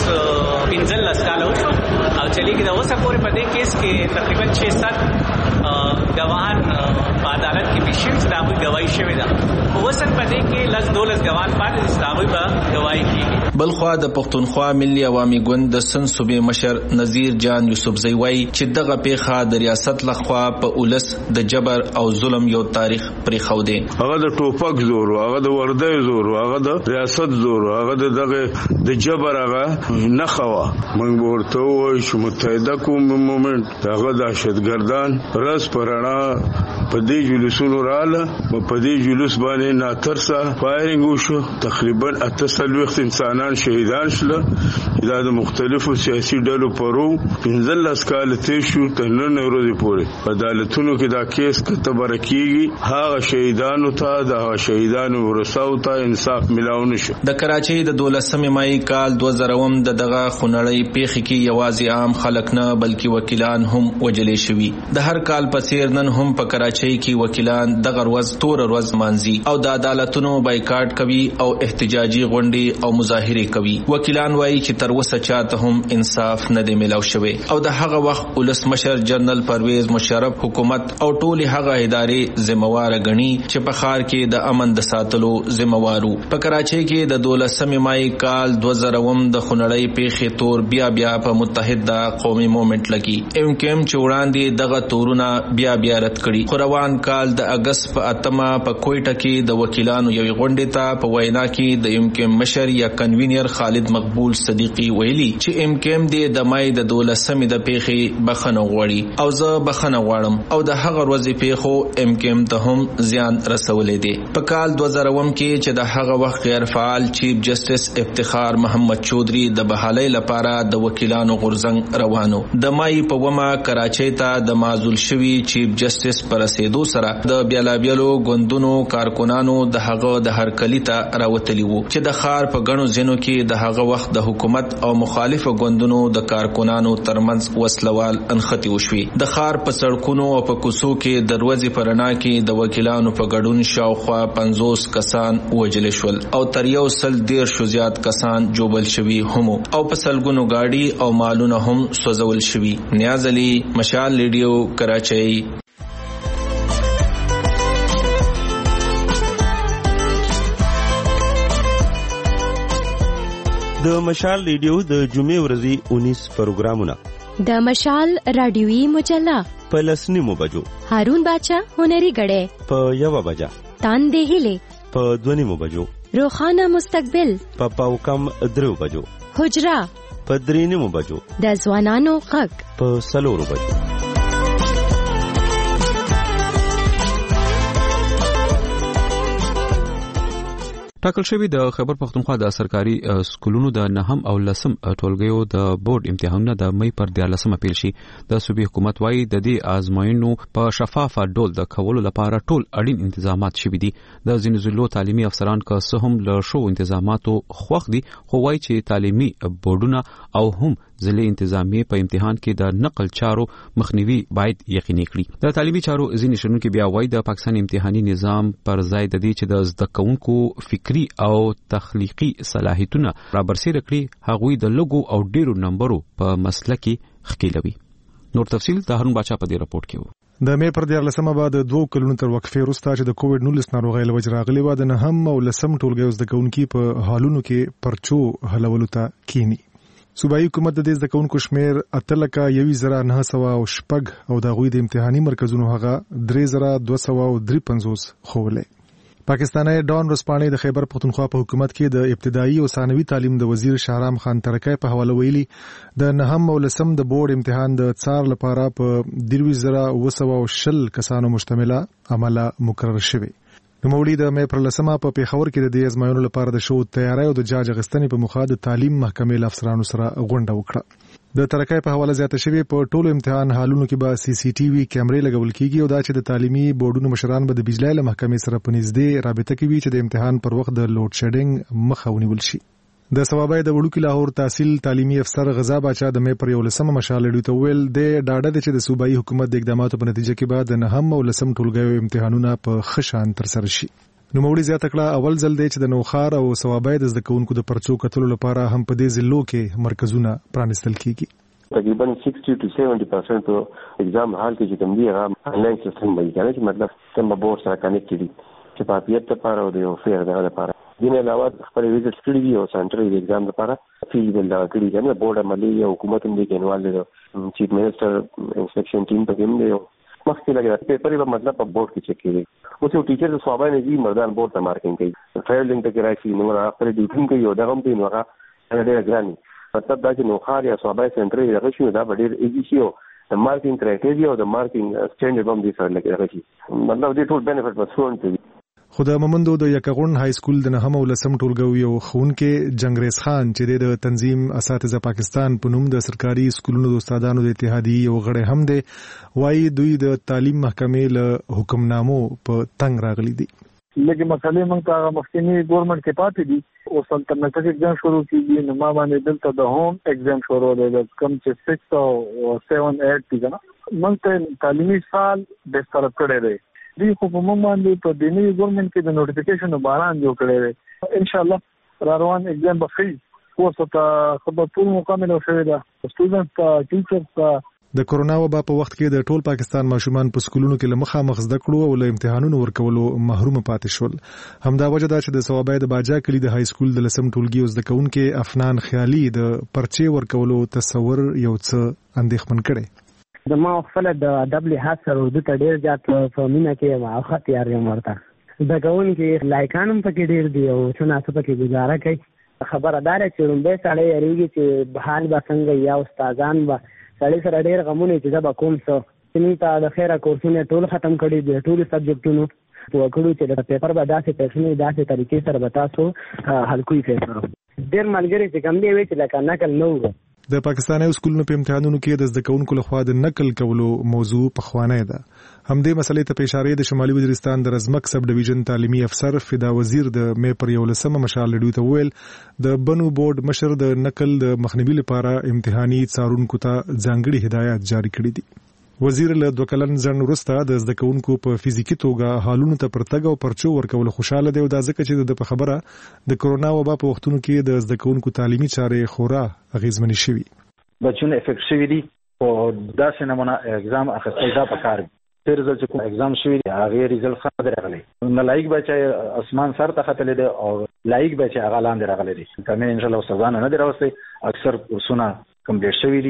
15 کال وشو او چلیږي. د اوسه پورې په دې کیس کې تقریبا 6-7 ګواهان په عدالت کې پیش شوي، دا به گواہی شوی ده. اوسن په دې کې لږ 12 ګواهان پاتې دي، دا به گواہی کیږي. بلخوا د پښتونخوا ملي عوامي ګوند د سن صوبې مشر نذیر جان یوسفزئی وایي چې دغه پیښه د ریاست لخوا په اولس د جبر او ظلم یو تاریخ پرې خو دی. هغه د ټوپک زور، هغه د وردی زور، هغه د ریاست زور، هغه دغه د جبر هغه نه خوا. موږ ورته وایو چې متحده قوم مومنت هغه دهشتګردان رس پرانا په دې جلوسونو رااله، په دې جلوس باندې ناترسه فایرینګ وشو، تقریبا 48 انسانان شهیدان شول. دا د مختلفو سیاسي ډلو پرو 15 کال تیر شو تر نن ورځې پورې عدالتونو کې دا کیس کتب رکیږي. هغه شهیدانو ته د شهیدانو ورثو ته انصاف ملاو نشو. د کراچۍ د 12 مای کال 2000 دغه خونړۍ پیښې کې یوازې عام خلک نه بلکې وکیلان هم وژل شوي. د هر کال په څیر نن هم په کراچۍ کې وکیلان دغه ورځ تور ورځ مانځي او د عدالتونو بایکاټ کوي او احتجاجي غونډې او مظاهره کوي. وکیلان وایي چې تر اوسه چاته هم انصاف نه دی ملاو شوی او د هغه وخت ولسمشر جنرال پرویز مشرف حکومت او ټول هغه ادارې ذمہوار غني چې په ښار کې د امن د ساتلو ذمہوارو. په کراچۍ کې د 12 مای کال 2000 د خونړۍ پیښې تور بیا په متحده قومي مومنت لګي. MKM چې وړاندې دغه تورونه بیا رد کړي. خو روان کال د اگست په 8 په کوټه کې د وکیلانو یو غونډه ته په وینا کې د MKM مشر یا کنوینر خالد مقبول صدیقی ویلي چې MKM د مای د 12 د پیښې بخنه غوړي او زه بخنه غواړم او د هغه ورځې پیښو MKM ته هم زیان رسولې دي. په کال 2000 کې چې د هغه وخت غیر فعال چیف جسټس افتخار محمد چودري د بحالۍ لپاره د وکیلانو غورځنګ روانو. د مای په ومه کراچۍ ته د معزول شوی چیف جسټس پر رسیدو سره د بیلابیلو ګوندونو کارکونانو د هغه د هرکلی ته راوتلی وو چې د ښار په غنو ځینو کې د هغه وخت د حکومت او مخالف ګوندونو د کارکونانو ترمنځ وسلوال انختی وشوي. د ښار په سړکونو او په کوڅو کې د ورځې پرنا کې د وکیلانو په ګډون شاوخوا 50 کسان وژل شول او تر 110 زیات کسان جوبل شوي هم او په سلګونو گاډي او مالونه هم سوځول شوي. نیاز علي، مشال ریډیو، کراچۍ. د مشال ریډیو د جمعې ورځې 19 پروګرامونه، د مشال رادیوي مجله په 10 بجو، هارون باچا هنري غړې په 1 بجه، تان دهله په 2 بجو، روښانه مستقبل په پاوکم 3 بجو، حجره په 3 بجو، د ځوانانو غږ په 4 بجو. ټاکل شوی د خیبر پختونخوا د سرکاري سکولونو د 9 او 10 ټولګیو د بورډ امتحانونه د مې پر 14 پیل شي. د صوبې حکومت وايي د دې آزموینو په شفافه ډول د کولو لپاره ټول اړین تنظیمات شوي دي. د ځینو ضلعو تعلیمي افسران که څه هم له شو تنظیماتو خوښ دي، خو وايي چې تعلیمي بورډونه او هم ضلعي انتظامیه په امتحان کې د نقل چارو مخنیوي باید یقیني کړي. د تعلیمي چارو ځینې شنونکو بیا وايي د پاکستان امتحاني نظام پر ځای د دې چې د زده کوونکو فکری او تخلیقي صلاحیتونه رابرسېره کړي، هغوی د لږو او ډیرو نمبرو په مسله کې ښکیلوي. نور تفصیل د هارون باچا په دې راپورټ کې و. د مې پر 14 بعد 2 کلونو تر وقفې وروسته چې د کووډ 19 ناروغۍ له وجې راغلي و، د 9 او 10 ټولګیو زده کوونکي په حالونو کې پرچو حلولو ته کینی. صوبایي حکومت د دې زده کوونکو شمیر 8,906 او د غوي د امتحاني مرکزونو هغه 3,253 خوله. پاکستاني ډان رسپانې د خیبر پختونخوا په حکومت کې د ابتدایي او ثانوي تعلیم د وزیر شهرام خان ترکای په حواله ویلي د 9 او 10 د بورډ امتحان د څار لپاره په 2,220 کسانو مشتمله عمله مقرر شوی. نوموړي د مې پر 10 په پیښور کې د دې ازمایښتونو لپاره د شو تیاری او د جاج غستنې په مخه د تعلیم محکمې افسرانو سره غونډه وکړه. د ترکای په حواله زیاته شوی په ټولو امتحان حالونو کې به CCTV کیمرې لګول کیږي او دا چې د تعلیمي بورډونو مشران به د بجلی له محکمې سره په نږدې رابطه کوي چې د امتحان پر وخت د لوډ شیډینګ مخه ونیول شي. د ثوابای د وړوکی لاهور تحصیل تعلیمي افسر غزا باچا د مې پر 11 مشال لري ته ویل د ډاډه د چې د صوبایي حکومت د اقداماتو په نتیجه کې بعد د 9 او 10 ټولګیو امتحانونه په خشان تر سره شي. نو موړي زیاته کړه اول ځل دی چې د نوخار او ثوابای د زده کوونکو د پرچو کتلو لپاره هم په دې ضلعو کې مرکزونه پرانیستل کیږي. تقریبا 60 to 70% एग्जाम हाल کې چې کوم دی هغه انلاین سیستم باندې کوي چې مطلب سم بورډ سره کنیکټ دي چې په پیټ لپاره او د فیر دغه لپاره دینه علاوه خپل ویزټ کړی دی او سنټرل ایگزام لپاره فیلډ بل دا کړی دی نو بورډ عملی او حکومت هم دې کې انوالو دی چیف منسٹر انسپیکشن ټیم په کوم دی مخکې لګا پیپر په مطلب په بورډ کې چک کیږي اوس یو ټیچر د صوبای نه دی مردان بورډ ته مارکینګ کوي فایل لینک ته راځي نو خپل ډیټینګ کوي او دا هم دی نو هغه ډېر ګراني مطلب دا چې نوخار یا صوبای سنټرل هغه شي دا ډېر ایزي شي او د مارکینګ کرایټیریا او د مارکینګ سټانډرډ هم دي سره لګي راځي مطلب دې ټول بینیفټ مسون ته خو د مومندو د یکغون های سکول د 9 او 10 ټولګیو یو ښوونکی جنگریز خان چې د تنظیم اساتذه پاکستان په نوم د سرکاري سکولونو د استادانو د اتحادیې یو غړی هم دی، وايي دوی د تعلیم محکمې له حکمنامو په تنګ راغلي دي. لکه مسلې موږ ته مخکنی ګورنمنت کې پاتې دي او سلطنت ایگزام شروع کیږي نو ما باندې دلته د هوم ایگزام شروع دی کم چې 6 او 7 8 دي کنه موږ ته تعلیمي سال د طرف کړی دی دی خو په موږ باندې په دیني ګورنمنت کې د نوټیفیکیشن باران جوړ کړی دی ان شاء الله روان ایگزام به فری کوڅه ته خبر ټول مکمل شوی دا سټوډنټ ته ټیچر ته د کورونا وبا په وخت کې د ټول پاکستان ماشومان په سکولونو کې لمخامخ زده کړو او له امتحانونو ورکولو محروم پاتې شول. همدا وجه ده چې د ثوابای د باجا کلی د های سکول د 10 ټولګي زده کوونکو افنان خیالي د پرچې ورکولو تصور یو څه اندېښمن کړي. د ما خپل د ادب لحاظ سره اردو ته ډېر زیات فهمونه کې واخه تیار یم ورته د کوون کې لایکانم پکې ډېر دی او څنګه څه پکې گزاره کوي خبردار چې رومبه سړی یریږي چې بحال به څنګه یا استادان به سړی سره ډېر غمونه چې دا کوم څه چې ته د خیره کورسونه ټول ختم کړي دي ټول سبجیکټونو په کړو چې د پیپر به داسې پېښنې داسې طریقې سره به تاسو حل کوي پیپر ډېر ملګری چې کم دی وی چې لکه نقل نه و. د پاکستاني سکولونو په امتحانونو کې د زده کوونکو لخوا د نقل کولو موضوع په خوانه ده. همدې مسلې ته اشاره د شمالي وزیرستان د رزمک سب ډیویژن تعلیمي افسر فدا وزیر د مې پر 11 مشال لري ته ویل د بنو بورډ مشر د نقل د مخنیوي لپاره امتحاني څارونکو ته ځانګړي هدایات جاری کړي دي. وزیر له 2 کلن ځن وروسته د زده کوونکو په فزیکی توګه حالونو ته پرتګ او پرچو ورکول خوشاله دی او دا ځکه چې د خبره د کورونا وبا په وختونو کې د زده کوونکو تعلیمي چارې خورا اغیزمنې شوي. بچونه افیکټ شوي دي او داسې نمونه ایگزام اخیستل دا پکار دي. تیر ځل چې کوم ایگزام شوی دی هغه ریزلټ ښه راغلی نو لایق بچي اسمان سر ته ختلې دي او لایق بچي هغه لاندې راغلي دي. کمه ان شاء الله سزا نه دی راوستي اکثر کورسونه کمپلیټ شوي دي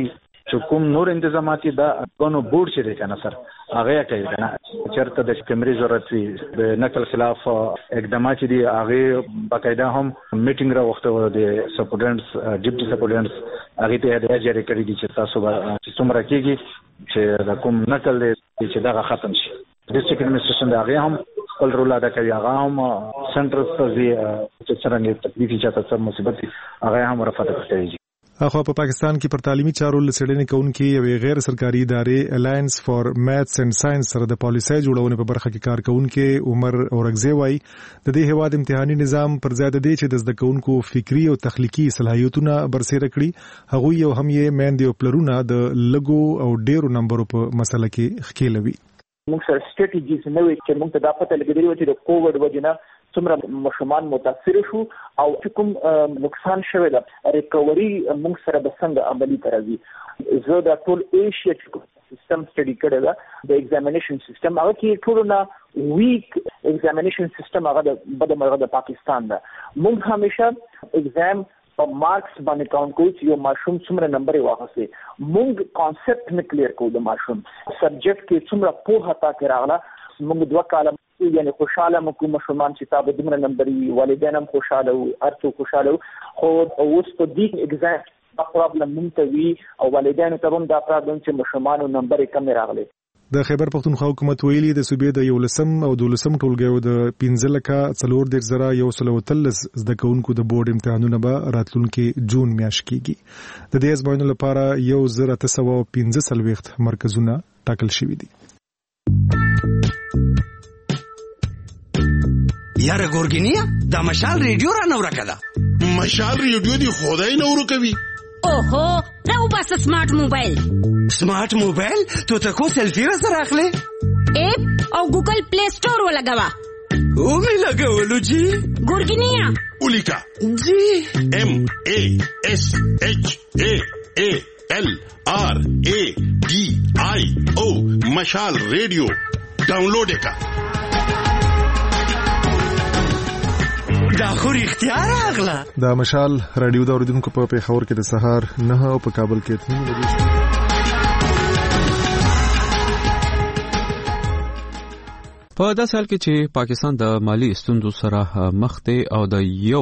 چې کوم نور انتظامات دا غونو بورډ چې دی کنه سر هغه کوي کنه چرته د کیمرې ضرورت وي د نقل خلاف اقدامات دي هغه باقاعده هم میټینګ راوخته د سپورټنټس ډیپټي سپورټنټس هغه ته د جاری کړی دي چې تاسو به څومره کېږي چې د کوم نقل دی چې دا ختم شي ډیسټریکټ ایڈمنسټریشن دا هغه هم خپل رول ادا کوي هغه هم سنټر ته څنګه تکلیف چاته څه مصیبت هغه هم رفعت کوي. اخو په پاکستان کې پر تعلیمي چارو لسړنې کوونکې یو غیر سرکاري ادارې الاینس فار میثس اینڈ ساينس سره د پالیسۍ جوړونې په برخه کې کار کوونکې عمر اورغزی وایي د دې هواد امتحاني نظام پر ځای د دې چې د زده کوونکو فکری او تخلیقي صلاحیتونه برسېره کړي هغه یو هم یې میندې او پلرونه د لګو او ډیرو نمبرو په مسله کې ښکېلوي. موږ سره سټریټیجیز نه وي چې موږ ته دا پته لګېدلی و چې د کووډ وجنه څومره ماشومان متاثر شو او کوم نقصان شوی ده ریکوري موږ سره به څنګه عملی ترازي زه د ټول ایشیا سیستم سټډي کړی ده د ایگزامینیشن سیستم هغه کې ټول نه ویک ایگزامینیشن سیستم هغه د پاکستان ده. موږ همیشه ایگزام په مارکس باندې کاونټ کوو چې یو ماشوم څومره نمبر واخلي. موږ کانسپټ نه کلیر کوو د ماشوم سبجیکټ کې څومره پوهه تا کې راغله. موږ 2 کاله یعنی خوشاله مکو ماشومان چې تاسو دمر نمبر والدین هم خوشاله او ارڅو خوشاله خو اوس په دې ایگزام دا پرابلم منتوي او والدین ته هم دا پرابلم چې ماشومان نمبر کم راغلي. د خیبر پختونخوا حکومت ویلي د صوبې د 11 او 12 ټولګیو د 15,413 زده کوونکو د بورډ امتحانونه به راتلونکي جون میاشت کېږي. د دې ازموینو لپاره 1915 مرکزونه ټاکل شوي دي. یاره ګورګینیا دا مشال ریډیو را نو راکړه. مشال ریډیو دی خدای نو ورکوي. اوهو دا وباس سمارټ موبایل. سمارټ موبایل ته تاسو سلفي را سره اخلي اپ او ګوګل پلی سٹور ولګوا او می لګولو جی ګورګینیا ولیکا جی MASHALRADIO مشال ریډیو ډاونلوډ کا. دا خو اختیار اغلا دا مشال رادیو دا اوریدونکو په پیښور کې د سهار 9 او په کابل کې 3 بجې. په داسې حال کې چې پاکستان د مالی ستونزو سره مخ دی او د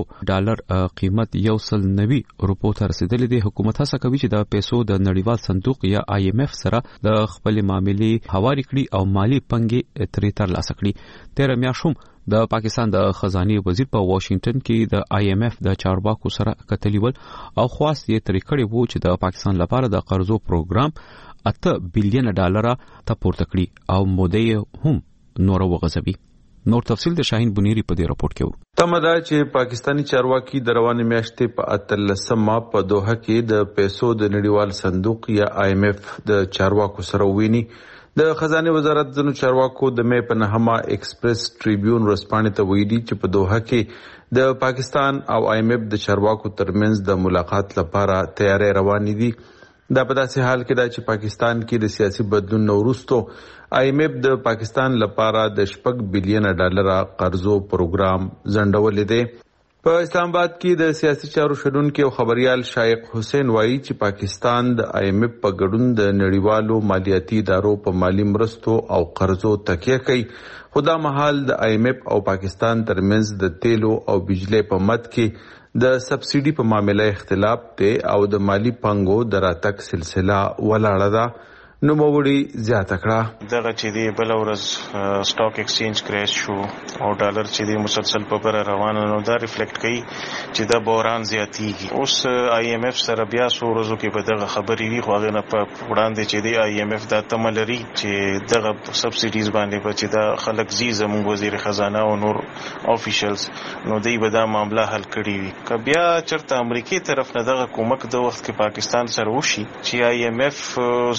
$1 قیمت 190 روپو ته رسیدلی دی، حکومت هڅه کوي چې د پیسو د نړیوال صندوق یا IMF سره د خپل معاملې هواري کړي او مالی پنګي ترې ترلاسه کړي. تیر میاشت د پاکستان د خزانه وزیر په واشنگټن کې د IMF د چارواکو سره کتلی ول او خواست یې ترې کړی وو چې د پاکستان لپاره د قرضو پروګرام $8 بلین ته پورته کړي او موده هم نور وغځوي. نور تفصیل د شاهین بنيري په دې راپورټ کې ورو. تمدا چې پاکستانی چارواکي د روانې میاشتې په 13 په دوحه کې د پیسو د نړیوال صندوق یا IMF د چارواکو سره ویني. د خزانه وزارت د چارواکو د مې په نهمه ایکسپریس ټریبیون ورسپانې ته ویلي چې په دوحه کې د پاکستان او IMF د چارواکو ترمنځ د ملاقات لپاره تیاری روانې دي. دا په داسې حال کې دا چې پاکستان کې د سیاسي بدلون وروسته IMF د پاکستان لپاره د $6 بلین قرضو پروګرام ځنډولې دی. په اسلام آباد کې د سیاسي چارو شډونکو او خبريال شایق حسین وایي چې پاکستان د IMF په ګډون د نړیوالو مالیاتي ادارو په مالی مرستو او قرضو تکیه کوي. خدا مهال د IMF او پاکستان ترمنځ د تیلو او بجلی په مد کې د سبسيډي په معاملې اختلاف دی او د مالی پنګو دراتک سلسله ولاړه ده. نو موړي زیاته کړه. دغه چې دی بل ورځ سٹاک ایکسچینج کریش شو او ډالر چې دی مسلسل په بر روانه نو دا ریفلیکټ کوي چې دا بحران زیاتیږي. اوس IMF سره بیا سورزو کې به دغه خبرې وی خو غنه په وړاندې چې دی IMF دا تملري چې دغه سبسيډیز باندې به چې دا خلک زموږ وزیر خزانه او نور افیشلز نو دی به دا معاملہ حل کړي وي. که بیا چرته امریکای طرف نه دغه کومک د وخت کې پاکستان سره وشي چې IMF سره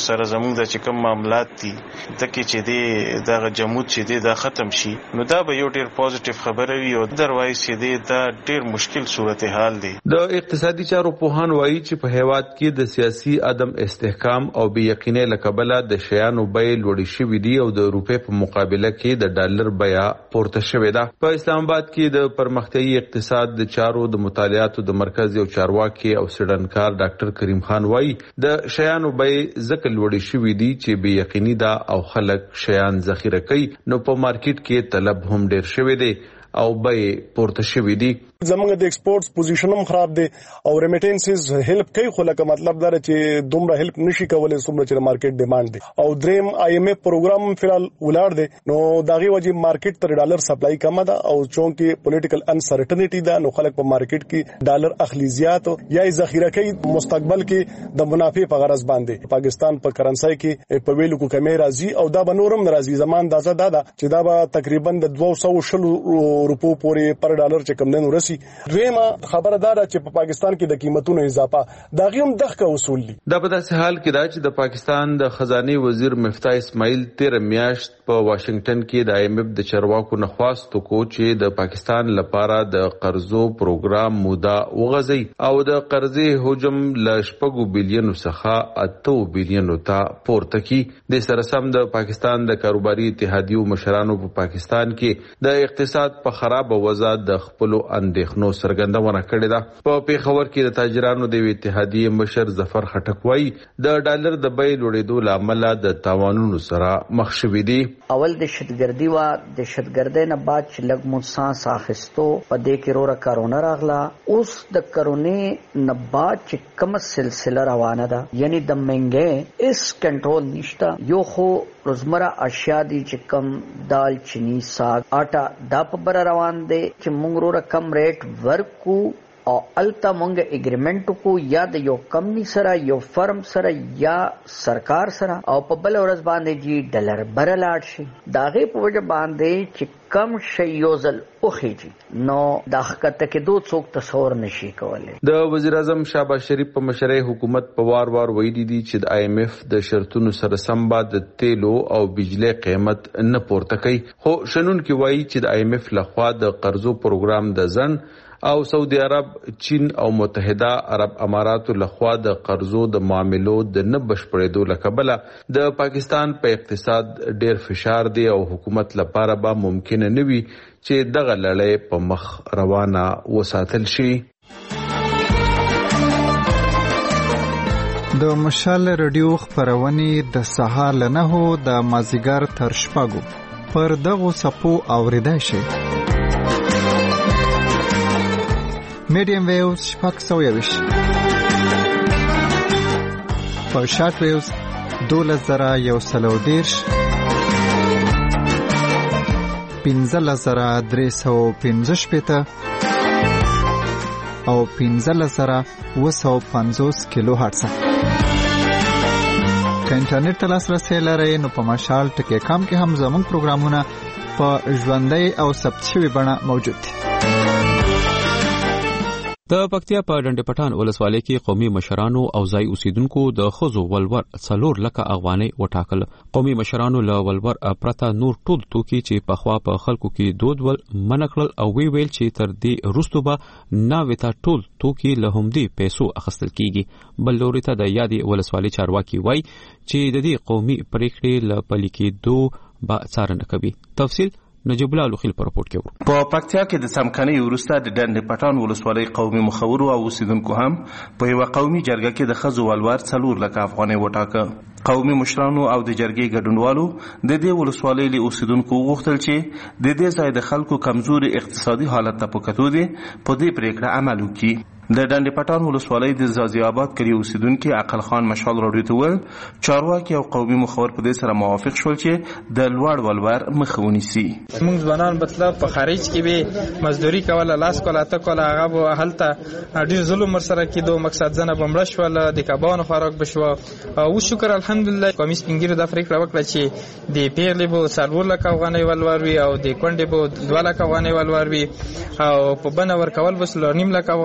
زموږ د چې کوم معاملات دي دکې چې دی دغه جمود چې دی دا ختم شي نو دا به یو ډیر پوزټیو خبره وي او اذروایز چې دی دا ډیر مشکل صورتحال دی. د اقتصادي چارو پوهان وایي چې په هیواد کې د سیاسي عدم استحکام او بې یقینۍ له کبله د شیانو بیې لوړې شوې دي او د روپۍ په مقابله کې د ډالر بیه پورته شوې ده. په اسلام آباد کې د پرمختیایي اقتصاد د چارو د مطالعاتو د مرکز یو چارواکي او سیډنکار ډاکټر کریم خان وایي د شیانو بیې ځکه لوړې شوې دي چې بې یقیني ده او خلک شیان ذخیره کوي نو په مارکیټ کې طلب هم ډیر شوی دی او بیې پورته شوې دي. زمونږ د ایکسپورټس پوزیشن هم خراب دی او ریمیټنسز هیلپ کوي خو لکه مطلب دا چې دومره هیلپ نشي کولای څومره چې مارکیټ ډیماند دی او دریم IMF پروګرام فلال ولاړ دی نو داغي وجه مارکیټ تر ډالر سپلای کم ده او چونکه پولیټیکل انسرټنټی ده نو خلک په مارکیټ کې ډالر اخلي زیات یا ذخیره کوي مستقبل کې د منافع په غرض باندې. پاکستان په کرنسي کې په ویلو کو کمی راځي او دا به نورم راځي. زمان دازه دا چې دا به تقریبا د 200 روپو پورې پر ډالر چې کم نه دویمه خبردار چې په پاکستان کې د قیمتونو اضافه دا غیم دغه اصول دي. دا په داسې حال کې دا چې د پاکستان د خزانه وزیر مفتاح اسماعیل 13 میاشت په واشنگټن کې د IMF د چارواکو نه خواستو کو چې د پاکستان لپاره د قرضو پروګرام موده وغځي او د قرضې حجم ل 8 بلین څخه 8 بلین ته پورته کی. د سره سم د پاکستان د کاروباري اتحادیو مشرانو په پاکستان کې د اقتصاد په خراب وضع د خپل اندېښنو څرګندونه کړې ده. په پیښور کې د تاجرانو د اتحادیې مشر ظفر خټک وایي د ډالر د بیې لوړېدو له امله د تاوانونو سره مخ شوي دي. اول د شتګردي وا د شتګردۍ نه بعد چې لږ مونږ اخیستو په دې کې روره کرونا راغله. اوس د کرونې نه بعد چې کوم سلسله روانه ده یعنی د منګې اس کنټرول نشته. یو خو روزمره اشیاء دي چې کم دال چینی ساگ آټا دا په بر روان دي چې موږ روره کم ریټ ورکو او التا مونږ اګریمنت کو یا د یو کمپنی سره یو فرم سره یا سرکار سره او په بل ورځ باندې جی ډالر برلاړ شي داغه په وجه باندې چې کم شي یوزل اوخیږي نو د حقیقت کې دوه څوک تصور نشي کولای. د وزیر اعظم شهباز شریف په مشرۍ حکومت په وار ویلي دي چې د IMF د شرطونو سره سم د تیلو او بجلی قیمت نه پورته کوي خو شنن کې وایي چې د IMF لخوا د قرضو پروګرام د ځن او سعودي عرب چین او متحده عرب اماراتو لخوا د قرضو د معاملو د نه بشپړېدو لکبله د پاکستان په اقتصاد ډیر فشار دی او حکومت لپاره به ممکن نه وي چې دغه لړۍ په مخ روانه وساتل شي. د مشال رادیو خبرونه د سهار له 9 د مازیګر تر 6 پر دغه صفو اوریدای شي. میډیم ویوز شپږ سوه یویش په شارټ ویوز 12130 15315 او 15750 کیلو هرتز. که انټرنیټ ته لاسرسی لرئ نو په مشال ټکی کام کې هم زموږ پروګرامونه په ژوندۍ او ثبت شوي بڼه موجود دي. د پکتیا په ډنډ پټان ولسوالۍ کې قومي مشرانو او ځای اوسیدونکو د خزو ولور 4 لکه افغانۍ وټاکل. قومي مشرانو له ولور پرته نور ټول توکي چې په خوا په خلکو کې دود ول منکړل او ویل چې تر دې وروسته به ناوې ته ټول توکي له همدې پیسو اخیستل کیږي. بل لوري ته د یادې ولسوالۍ چارواکي وایي چې د دې قومي پریکړې له پلي کېدو به څارنه کوي. تفصیل نجیب الله لوخیل په راپورټ کې ورو. په پکتیا کې د سمکنۍ وروسته د ډنډ پټان ولسوالۍ قومي مخورو او اوسیدونکو هم په یو قومي جرګه کې د خزو ولور 4 لکه افغانۍ وټاکه. قومي مشرانو او د جرګې ګډونوالو د دې ولسوالۍ له اوسیدونکو غوښتل چې د دې ځای د خلکو کمزوري اقتصادي حالت ته په کتو دي په دې پریکړه عمل وکړي. د ډنډ پټان ولسوالۍ د زازي آباد کلی اوسیدونکو عقل خان مشال راډیو ته ول چارواکي او قومي مخور په دې سره موافق شول چې د لوړ ولور مخه ونیسي. موږ ځوانان مطلب په خارج کې به مزدوري کوله لاس کوله اته کوله هغه به هلته ډیر ظلم سره کېدو مقصد ځنه بمړ شول د کبانو خوراک بشو او شکر الحمدلله قومي سپینګیرو د پریکړه وکړه چې د پیغلې به 4 لکه افغانۍ ولور وي او د کونډې به 2 لکه افغانۍ ولور وي او په بنه ورکول بس 2.5 لکه افغانۍ ورول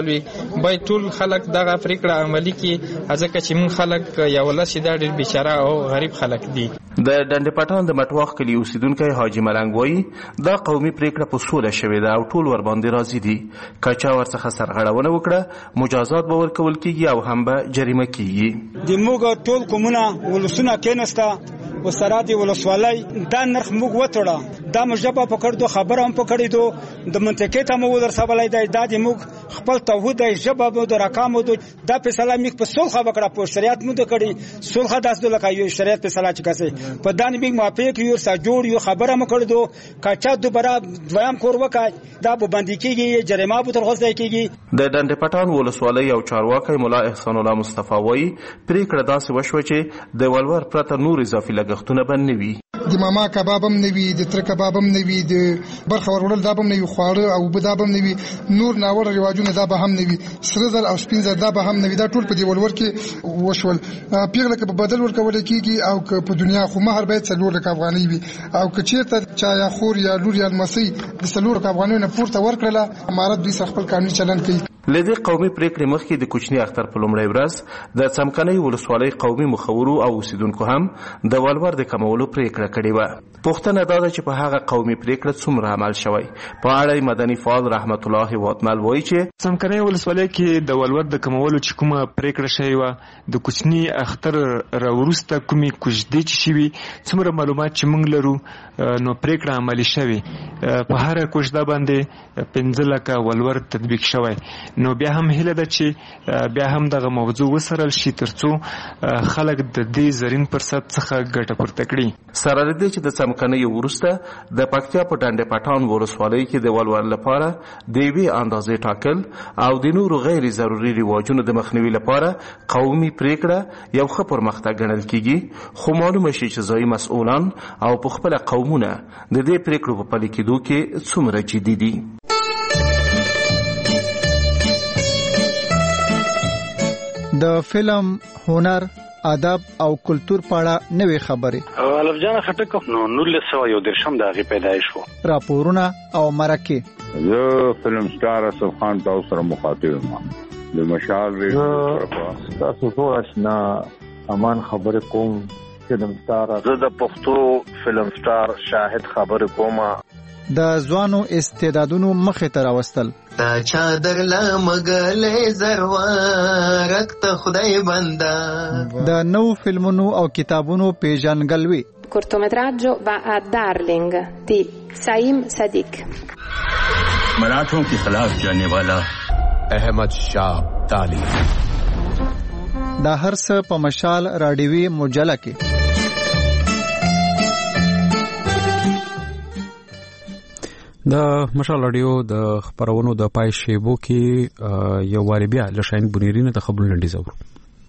سوال وي باید ټول خلک دغه پریکړه عملی کړي ځکه چې موږ خلک یو لسی دا ډېر بیچاره او غریب خلک دي. د ډنډ پټان د مټواخ کلی اوسیدونکی حاجی ملنګ وایي دا قومي پریکړه په سوله شوې ده او ټول ورباندې راضي دي. که چا ورڅخه سرغړونه وکړه مجازات به ورکول کېږي او هم به جریمه کېږي. د موږ ټول قومونه ولسونه کېناسته و سره د ولسوالۍ دا نرخ موږ وتړه دا مجبه پکړدو خبره هم پکړیدو د منطقې ته مو ورسولای دی دا د موږ خپل توحید ژبه مو د رقم د دا فیصله موږ په صلح وکړه په شریعت مو د کړي صلح داس د لکایو شریعت فیصله چکاسه په دانی موږ موافق یو سره جوړ یو خبره مکړدو کاچا دوباره دویم کور وکای دا به باندې کیږي جریمه به تر غوځي کیږي. د ډنډ پټان ولسوالۍ او چارواکي مولا احسان الله مصطفی وایي پریکړه داسې وشوه چې د ولور پرته نور اضافي لګښتونه به نه وي. د ماما کباب هم نه وي د تر کباب هم نه وي د برخه ورول دا هم نه وي خواړه او بدا هم نه وي نور ناوړه رواجونه دا به هم نه وي سره زر او سپین زر دا به هم نه وي دا ټول په دی ولور کې وشول. پیغله کې په بدل ورکول کېږي او که په دنیا خو مہر باید 4 لک افغانۍ وي او که چیرته چا یا خور یا لور یا مسی د 4 لک افغانۍ نه پورته ورکړله امارت دوی سره خپل قانوني چلن کوي. لدې قومي پریکړې مخکې د کوچني اختر په لومړۍ ورځ د څمکنۍ ولسوالۍ قومي مخورو او اوسیدونکو هم د ولور د کمولو پریکړه کړې وه. پوښتنه دا ده چې په هغه قومي پریکړه څومره عمل شوی. په اړه مدني فعال رحمت الله واتمل وایي چې څمکنۍ ولسوالۍ کې د ولور د کمولو چې کومه پریکړه شوې وه د کوچني اختر راوروسته کومې کوژدې چې شوي څومره معلومات چې موږ لرو نو پریکړه عملي شوې په هر کوژده باندې 15 لکه ولور تطبیق شوی. نو بیا هم هیله ده چې بیا هم دغه موضوع وسرل شي ترڅو خلک د دې زرین فرصت څخه ګټه پورته کړي. سره دې چې د څمکنۍ وروسته د پکتیا په ډنډ پټان ولسوالۍ کې د ولور لپاره د یوې اندازې ټاکل او د نورو غیر ضروري رواجونو د مخنیوي لپاره قومي پریکړه یو ښه پرمختګ ګڼل کېږي. خو معلومه شي چې ځایي مسؤلان او په خپله قومونه د دې پریکړو په پلي کېدو کې څومره جدي دي. د فلم، هنر، ادب او کلچر په اړه نوې خبرې الف جان خټک نو 1913 د هغې پیدایش و. راپورونه او مرکې زه فلم سټار اسف خان تاسو سره مخاطب یم. د مشال ریډیو تاسو ټول آشنا امان خبرې کوم. فلم سټار زه د پښتو فلم سټار شاهد خبرې کوم. د ځوانو استعدادونو مخې ته راوستل تا چادر لمغلې زروارک ته خدای بندا د نو فلمونو او کتابونو پیژنګلوي. cortometraggio va a Darling di Saim Sadiq. मराठों के खिलाफ जाने वाला अहमद शाह अब्दाली. دا هر څه په مشال راډیوي مجله کې. د مشال رادیو د خبرونو د پای شیبو کې یو واری بیا لشاین بنیرینه د خبرونو لنډیز اورو.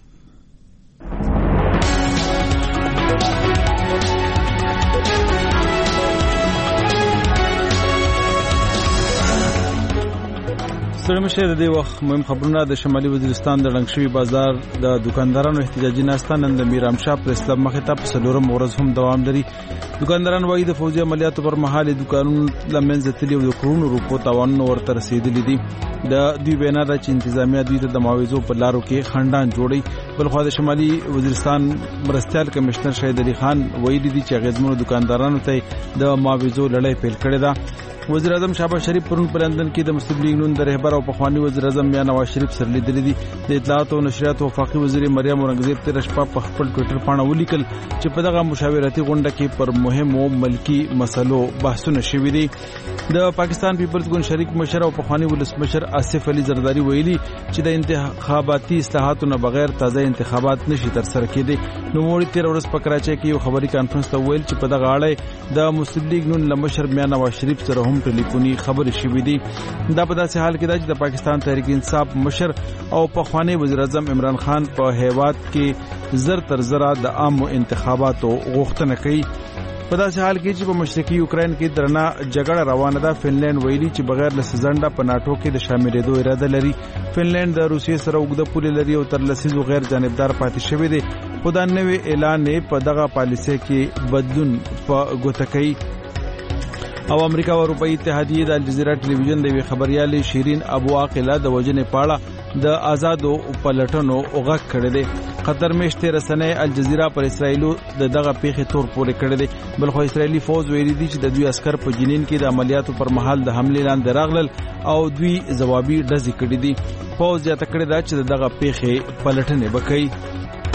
ستړي مشه د دې وخت مهم خبرونه د شمالي وزیرستان د رنګشوي بازار د دکاندارانو احتجاجي ناستان نن د میرام شاه پر اسلام مخه ته په سلورم ورځ هم دوام لري. دکانداران وايي د فوجي عملیاتو پر مهال دکانونو لمنځه تللي او د کرونو روپو تاوان ورته رسیدلي دي. د دوی وینا ده چې انتظامیه دوی ته د معاوضو په لارو کې خندان جوړي. بلخو د شمالي وزیرستان مرستيال کمشنر شهید علي خان ویلي دي چې غزمنو دکاندارانو ته د معاوضو لړۍ پیل کړې ده. وزیر اعظم شهباز شریف پرون په لندن کې د مسلم لیگ نون د رهبر او پخوانی وزیر اعظم میاں نواز شریف سره لیدل دي. د اطلاعات او نشریات وفاقي وزیر مریم اورنګزیب تیر شپه په خپل ټوئیټر باندې ولیکل چې په دغه مشاورتي غونډه کې پر مهمو ملکی مسلو بحثونه شوي دي. د پاکستان پیپلز ګوند شریک مشر او پخوانی ولسمشر آصف علي زرداری ویلي چې د انتخاباتي اصلاحاتو نه بغیر تازه انتخابات نشي تر سره کېدي. نو موري تیر ورځ په کراچۍ کې یو خبري کانفرنس ته ویل چې په دغه اړه د مسلم لیگ نون لمشر میاں نواز شریف سره هم ټلیفوني خبرې شوې دي. دا په داسې حال کې ده چې د پاکستان تحریک انصاف مشر او پخوانی وزیر اعظم عمران خان په هیواد کې زر تر زره د عام انتخاباتو غوښتنه کوي. په داسې حال کې چې په مشرقي یوکرين کې درنه جګړه روانه ده. فنلند ویلي چې بغیر له سزنده په ناتو کې د شاملېدو اراده لري. فنلند د روسیې سره اوږده پولې لري او تر لسیزو غیر جانبدار پاتې شوی دی. خو دا نوې اعلان په دغه پالیسۍ کې بدلون په ګوته کوي. او امریکا او اروپאי اتحادیه د الجزیره ټلویزیون د خبريالې شیرین ابو عاقله د وجنې پاړه د آزادو پلټنو اوغه کړی دی. قطر میشته رسنۍ الجزیره پر اسرایلو دغه پیښې تور پورې کړی دی. بلخو اسرایلی فوج ویلي دی چې د دوی عسكر په جنین کې د عملیاتو پر مهال د حمله لاندې راغلل او دوی ځوابي ډزې کړې دي. فوج یې تکړه دا چې دغه پیښې پلټنې وکړي.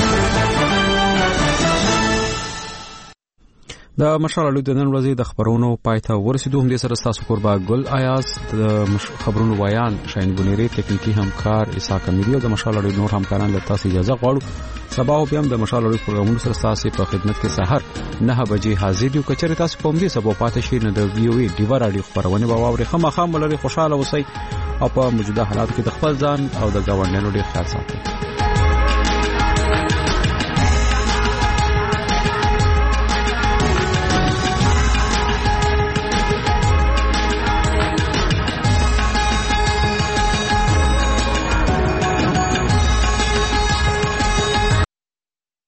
د مشال اړو د نن ورځې د خبرونو پایته ورسېدو. هم دې سره تاسو قربا ګل آیاز د خبرونو ویان شاین بنيري تکنیکی همکار اسحاق امیری او د مشال اړو نور همکاران له تاسو اجازه غواړو. سبا او بیا د مشال اړو پروګرامونو سره تاسو په خدمت کې سحر 9 بجې حاضر یو. کچره تاسو کوم دي سبا پاتې شئ نه د وی او ای ډیوا رادیو خبرونه به واوري. خامخا ملري خوشاله اوسئ او په موجوده حالاتو کې د خپل ځان او د ګاونډیانو ډیر خیال ساتئ.